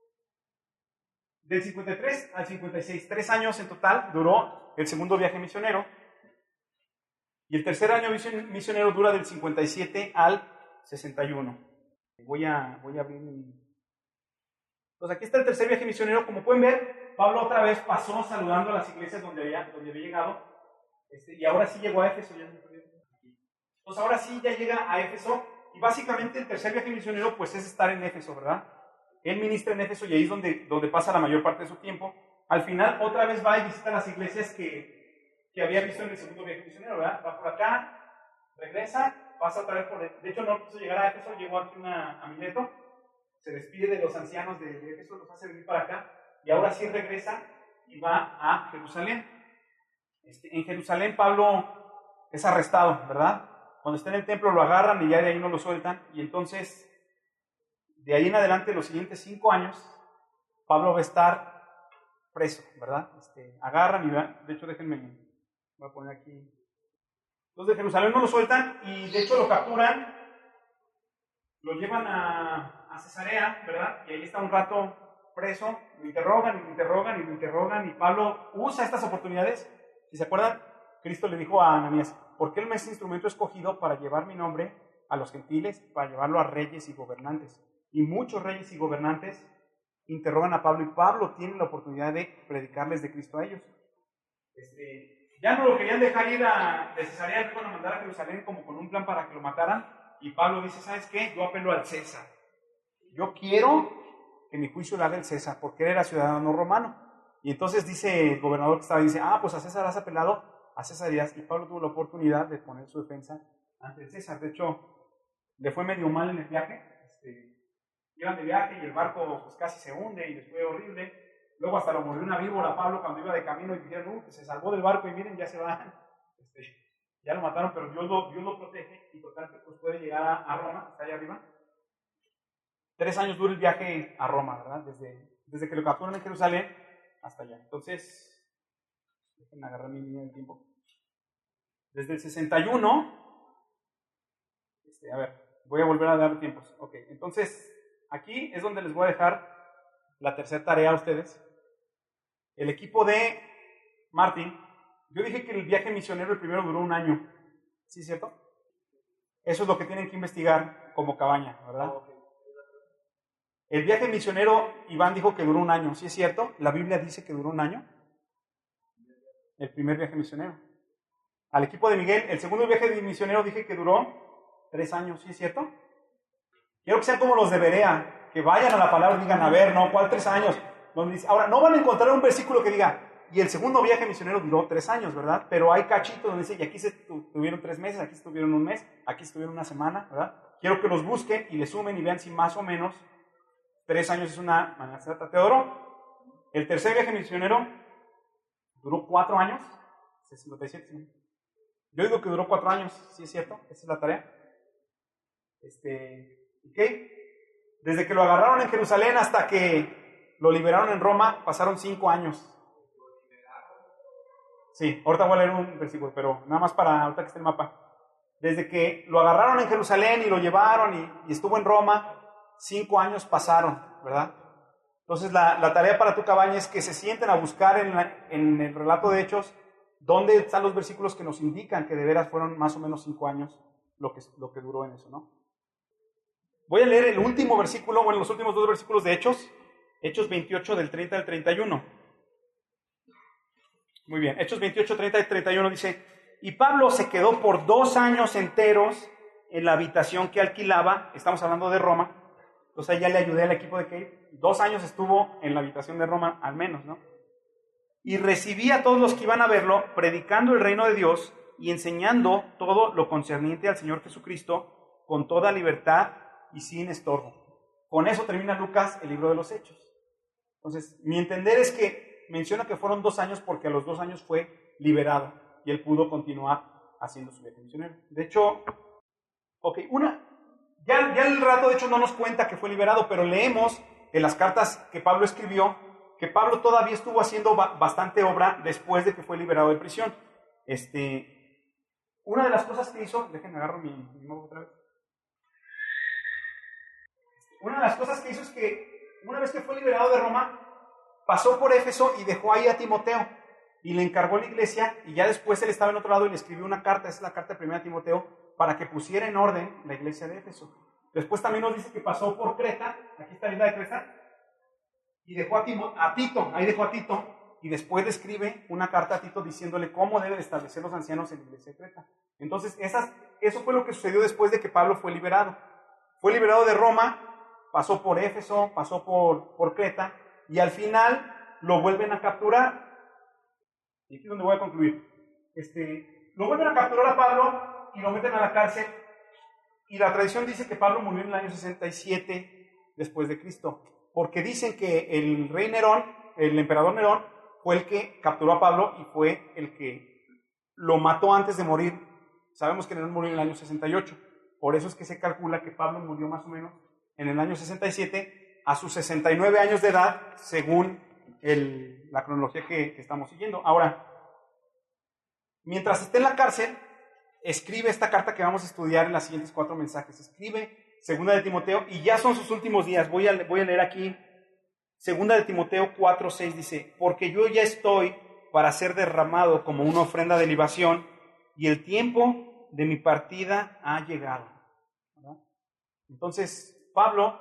Del cincuenta y tres al cincuenta y seis, tres años en total duró el segundo viaje misionero. Y el tercer año misionero dura del cincuenta y siete al sesenta y uno. Voy a, voy a abrir mi... Pues aquí está el tercer viaje misionero. Como pueden ver, Pablo otra vez pasó saludando a las iglesias donde había, donde había llegado. Este, y ahora sí llegó a Éfeso. Ya Pues ahora sí ya llega a Éfeso. Y básicamente el tercer viaje misionero pues es estar en Éfeso, ¿verdad? Él ministra en Éfeso y ahí es donde, donde pasa la mayor parte de su tiempo. Al final otra vez va y visita las iglesias que, que había visto en el segundo viaje misionero, ¿verdad? Va por acá, regresa, pasa otra vez por... El, de hecho no quiso llegar a Éfeso, llegó aquí una, a Mileto, se despide de los ancianos de, de Éfeso, los hace venir para acá, y ahora sí regresa y va a Jerusalén. Este, en Jerusalén Pablo es arrestado, ¿verdad? Cuando está en el templo lo agarran y ya de ahí no lo sueltan, y entonces... De ahí en adelante, los siguientes cinco años, Pablo va a estar preso, ¿verdad? Este, agarran y van, de hecho, déjenme, voy a poner aquí. Los de Jerusalén no lo sueltan y de hecho lo capturan, lo llevan a, a Cesarea, ¿verdad? Y ahí está un rato preso, lo interrogan y lo interrogan y lo interrogan y Pablo usa estas oportunidades. Si se acuerdan, Cristo le dijo a Ananías, ¿por qué él me es instrumento escogido para llevar mi nombre a los gentiles, para llevarlo a reyes y gobernantes? Y muchos reyes y gobernantes interrogan a Pablo y Pablo tiene la oportunidad de predicarles de Cristo a ellos. Este, ya no lo querían dejar ir a, de Cesarea, lo iban a mandar a Jerusalén como con un plan para que lo mataran. Y Pablo dice, ¿sabes qué? Yo apelo al César. Yo quiero que mi juicio lo haga el César, porque él era ciudadano romano. Y entonces dice el gobernador que estaba, dice, ah, pues a César has apelado, a César irás. Y Pablo tuvo la oportunidad de poner su defensa ante el César. De hecho, le fue medio mal en el viaje. Este, Iban de viaje y el barco pues casi se hunde y les fue horrible. Luego hasta lo mordió una víbora a Pablo cuando iba de camino y dijeron, uh, que se salvó del barco y miren, ya se va. Este, ya lo mataron, pero Dios lo, Dios lo protege y total pues puede llegar a, a Roma, está allá arriba. Tres años dura el viaje a Roma, ¿verdad? Desde, desde que lo capturan en Jerusalén hasta allá. Entonces, déjenme agarrar mi línea del tiempo. Desde el sesenta y uno, este, a ver, voy a volver a dar tiempos. Ok, entonces... Aquí es donde les voy a dejar la tercera tarea a ustedes. El equipo de Martin, yo dije que el viaje misionero el primero duró un año. ¿Sí es cierto? Eso es lo que tienen que investigar como cabaña, ¿verdad? El viaje misionero, Iván dijo que duró un año. ¿Sí es cierto? La Biblia dice que duró un año. El primer viaje misionero. Al equipo de Miguel, el segundo viaje misionero dije que duró tres años. ¿Sí es cierto? Quiero que sean como los de Berea, que vayan a la palabra y digan, a ver, ¿no? ¿Cuál tres años? Donde dice, ahora, no van a encontrar un versículo que diga, y el segundo viaje misionero duró tres años, ¿verdad? Pero hay cachitos donde dice, y aquí se tuvieron tres meses, aquí se tuvieron un mes, aquí se tuvieron una semana, ¿verdad? Quiero que los busquen y le sumen y vean si más o menos tres años es una manera exacta. Teodoro, el tercer viaje misionero duró cuatro años, cincuenta y siete. Yo digo que duró cuatro años, ¿sí es cierto? Esa es la tarea. Este... ¿Ok? Desde que lo agarraron en Jerusalén hasta que lo liberaron en Roma, pasaron cinco años. Sí, ahorita voy a leer un versículo, pero nada más para ahorita que esté el mapa. Desde que lo agarraron en Jerusalén y lo llevaron y, y estuvo en Roma, cinco años pasaron, ¿verdad? Entonces la, la tarea para tu cabaña es que se sienten a buscar en, la, en el relato de Hechos dónde están los versículos que nos indican que de veras fueron más o menos cinco años lo que, lo que duró en eso, ¿no? Voy a leer el último versículo, bueno, los últimos dos versículos de Hechos, Hechos veintiocho del treinta al treinta y uno. Muy bien, Hechos veintiocho, treinta y treinta y uno dice, y Pablo se quedó por dos años enteros en la habitación que alquilaba, estamos hablando de Roma, entonces ya le ayudé al equipo de Cave, dos años estuvo en la habitación de Roma, al menos, ¿no? Y recibía a todos los que iban a verlo, predicando el reino de Dios y enseñando todo lo concerniente al Señor Jesucristo con toda libertad y sin estorbo. Con eso termina Lucas el libro de los Hechos. Entonces, mi entender es que menciona que fueron dos años porque a los dos años fue liberado y él pudo continuar haciendo su viaje misionero. De hecho, ok, una, ya, ya el rato de hecho no nos cuenta que fue liberado, pero leemos en las cartas que Pablo escribió que Pablo todavía estuvo haciendo ba- bastante obra después de que fue liberado de prisión. Este, una de las cosas que hizo, déjenme agarro mi, mi mouse otra vez. Una de las cosas que hizo es que una vez que fue liberado de Roma, pasó por Éfeso y dejó ahí a Timoteo y le encargó la iglesia, y ya después él estaba en otro lado y le escribió una carta, esa es la carta primera a Timoteo, para que pusiera en orden la iglesia de Éfeso. Después también nos dice que pasó por Creta, aquí está la isla de Creta, y dejó a, Timo, a Tito, ahí dejó a Tito, y después le escribe una carta a Tito diciéndole cómo deben establecer los ancianos en la iglesia de Creta. Entonces, esas, eso fue lo que sucedió después de que Pablo fue liberado. Fue liberado de Roma, pasó por Éfeso, pasó por, por Creta, y al final lo vuelven a capturar. Y aquí es donde voy a concluir. Este, lo vuelven a capturar a Pablo y lo meten a la cárcel. Y la tradición dice que Pablo murió en el año sesenta y siete después de Cristo. Porque dicen que el rey Nerón, el emperador Nerón, fue el que capturó a Pablo y fue el que lo mató antes de morir. Sabemos que Nerón murió en el año sesenta y ocho. Por eso es que se calcula que Pablo murió más o menos en el año sesenta y siete a sus sesenta y nueve años de edad, según el, la cronología que, que estamos siguiendo. Ahora, mientras esté en la cárcel, escribe esta carta que vamos a estudiar en los siguientes cuatro mensajes. Escribe Segunda de Timoteo, y ya son sus últimos días. Voy a, voy a leer aquí Segunda de Timoteo cuatro seis, dice: porque yo ya estoy para ser derramado como una ofrenda de libación, y el tiempo de mi partida ha llegado. ¿Verdad? Entonces, Pablo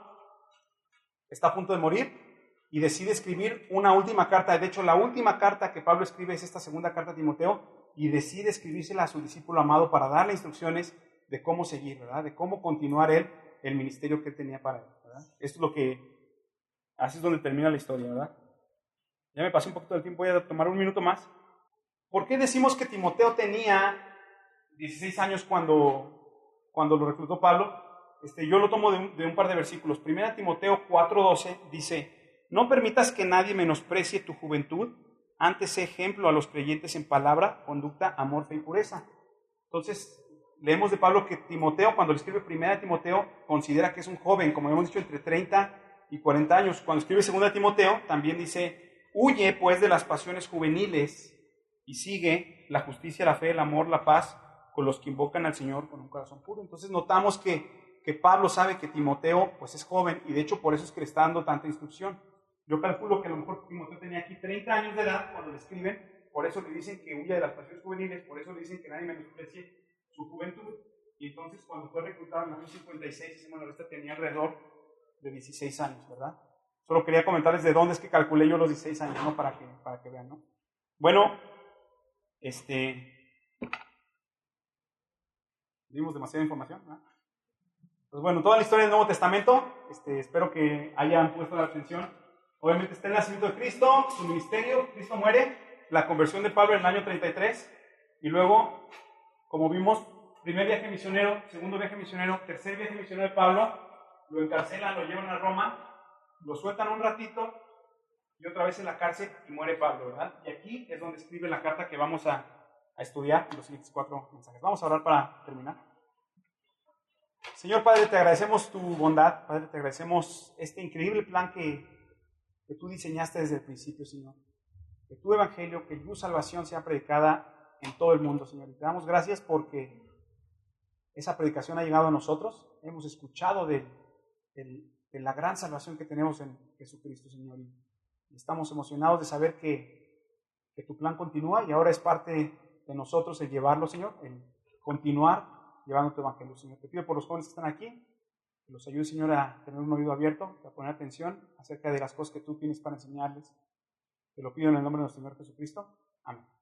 está a punto de morir y decide escribir una última carta. De hecho, la última carta que Pablo escribe es esta segunda carta a Timoteo, y decide escribírsela a su discípulo amado para darle instrucciones de cómo seguir, ¿verdad? De cómo continuar él el ministerio que él tenía para él, ¿verdad? Esto es lo que, así es donde termina la historia, ¿verdad? Ya me pasé un poquito del tiempo, voy a tomar un minuto más. ¿Por qué decimos que Timoteo tenía dieciséis años cuando, cuando lo reclutó Pablo? Este, yo lo tomo de un, de un par de versículos. Primera Timoteo cuatro doce dice: no permitas que nadie menosprecie tu juventud, antes sé ejemplo a los creyentes en palabra, conducta, amor, fe y pureza. Entonces, leemos de Pablo que Timoteo, cuando le escribe Primera Timoteo, considera que es un joven, como hemos dicho, entre treinta y cuarenta años. Cuando escribe Segunda Timoteo, también dice: huye pues de las pasiones juveniles y sigue la justicia, la fe, el amor, la paz con los que invocan al Señor con un corazón puro. Entonces notamos que, que Pablo sabe que Timoteo pues es joven, y de hecho por eso es que le está dando tanta instrucción. Yo calculo que a lo mejor Timoteo tenía aquí treinta años de edad cuando le escriben, por eso le dicen que huya de las pasiones juveniles, por eso le dicen que nadie menosprecie su juventud. Y entonces cuando fue reclutado en el año cincuenta y seis, bueno, esta tenía alrededor de dieciséis años, ¿verdad? Solo quería comentarles de dónde es que calculé yo los dieciséis años, ¿no? Para que, para que vean, ¿no? Bueno, este... dimos demasiada información, ¿no? Pues bueno, toda la historia del Nuevo Testamento, este, espero que hayan puesto la atención. Obviamente está el nacimiento de Cristo, su ministerio, Cristo muere, la conversión de Pablo en el año treinta y tres, y luego, como vimos, primer viaje misionero, segundo viaje misionero, tercer viaje misionero de Pablo, lo encarcelan, lo llevan a Roma, lo sueltan un ratito, y otra vez en la cárcel, y muere Pablo, ¿verdad? Y aquí es donde escribe la carta que vamos a, a estudiar, los siguientes cuatro mensajes. Vamos a orar para terminar. Señor Padre, te agradecemos tu bondad, Padre, te agradecemos este increíble plan que, que tú diseñaste desde el principio, Señor. Que tu evangelio, que tu salvación sea predicada en todo el mundo, Señor. Y te damos gracias porque esa predicación ha llegado a nosotros. Hemos escuchado de, de, de la gran salvación que tenemos en Jesucristo, Señor. Y estamos emocionados de saber que, que tu plan continúa, y ahora es parte de nosotros el llevarlo, Señor, el continuar llevando tu evangelio, Señor. Te pido por los jóvenes que están aquí, que los ayude, Señor, a tener un oído abierto, a poner atención acerca de las cosas que tú tienes para enseñarles. Te lo pido en el nombre de nuestro Señor Jesucristo. Amén.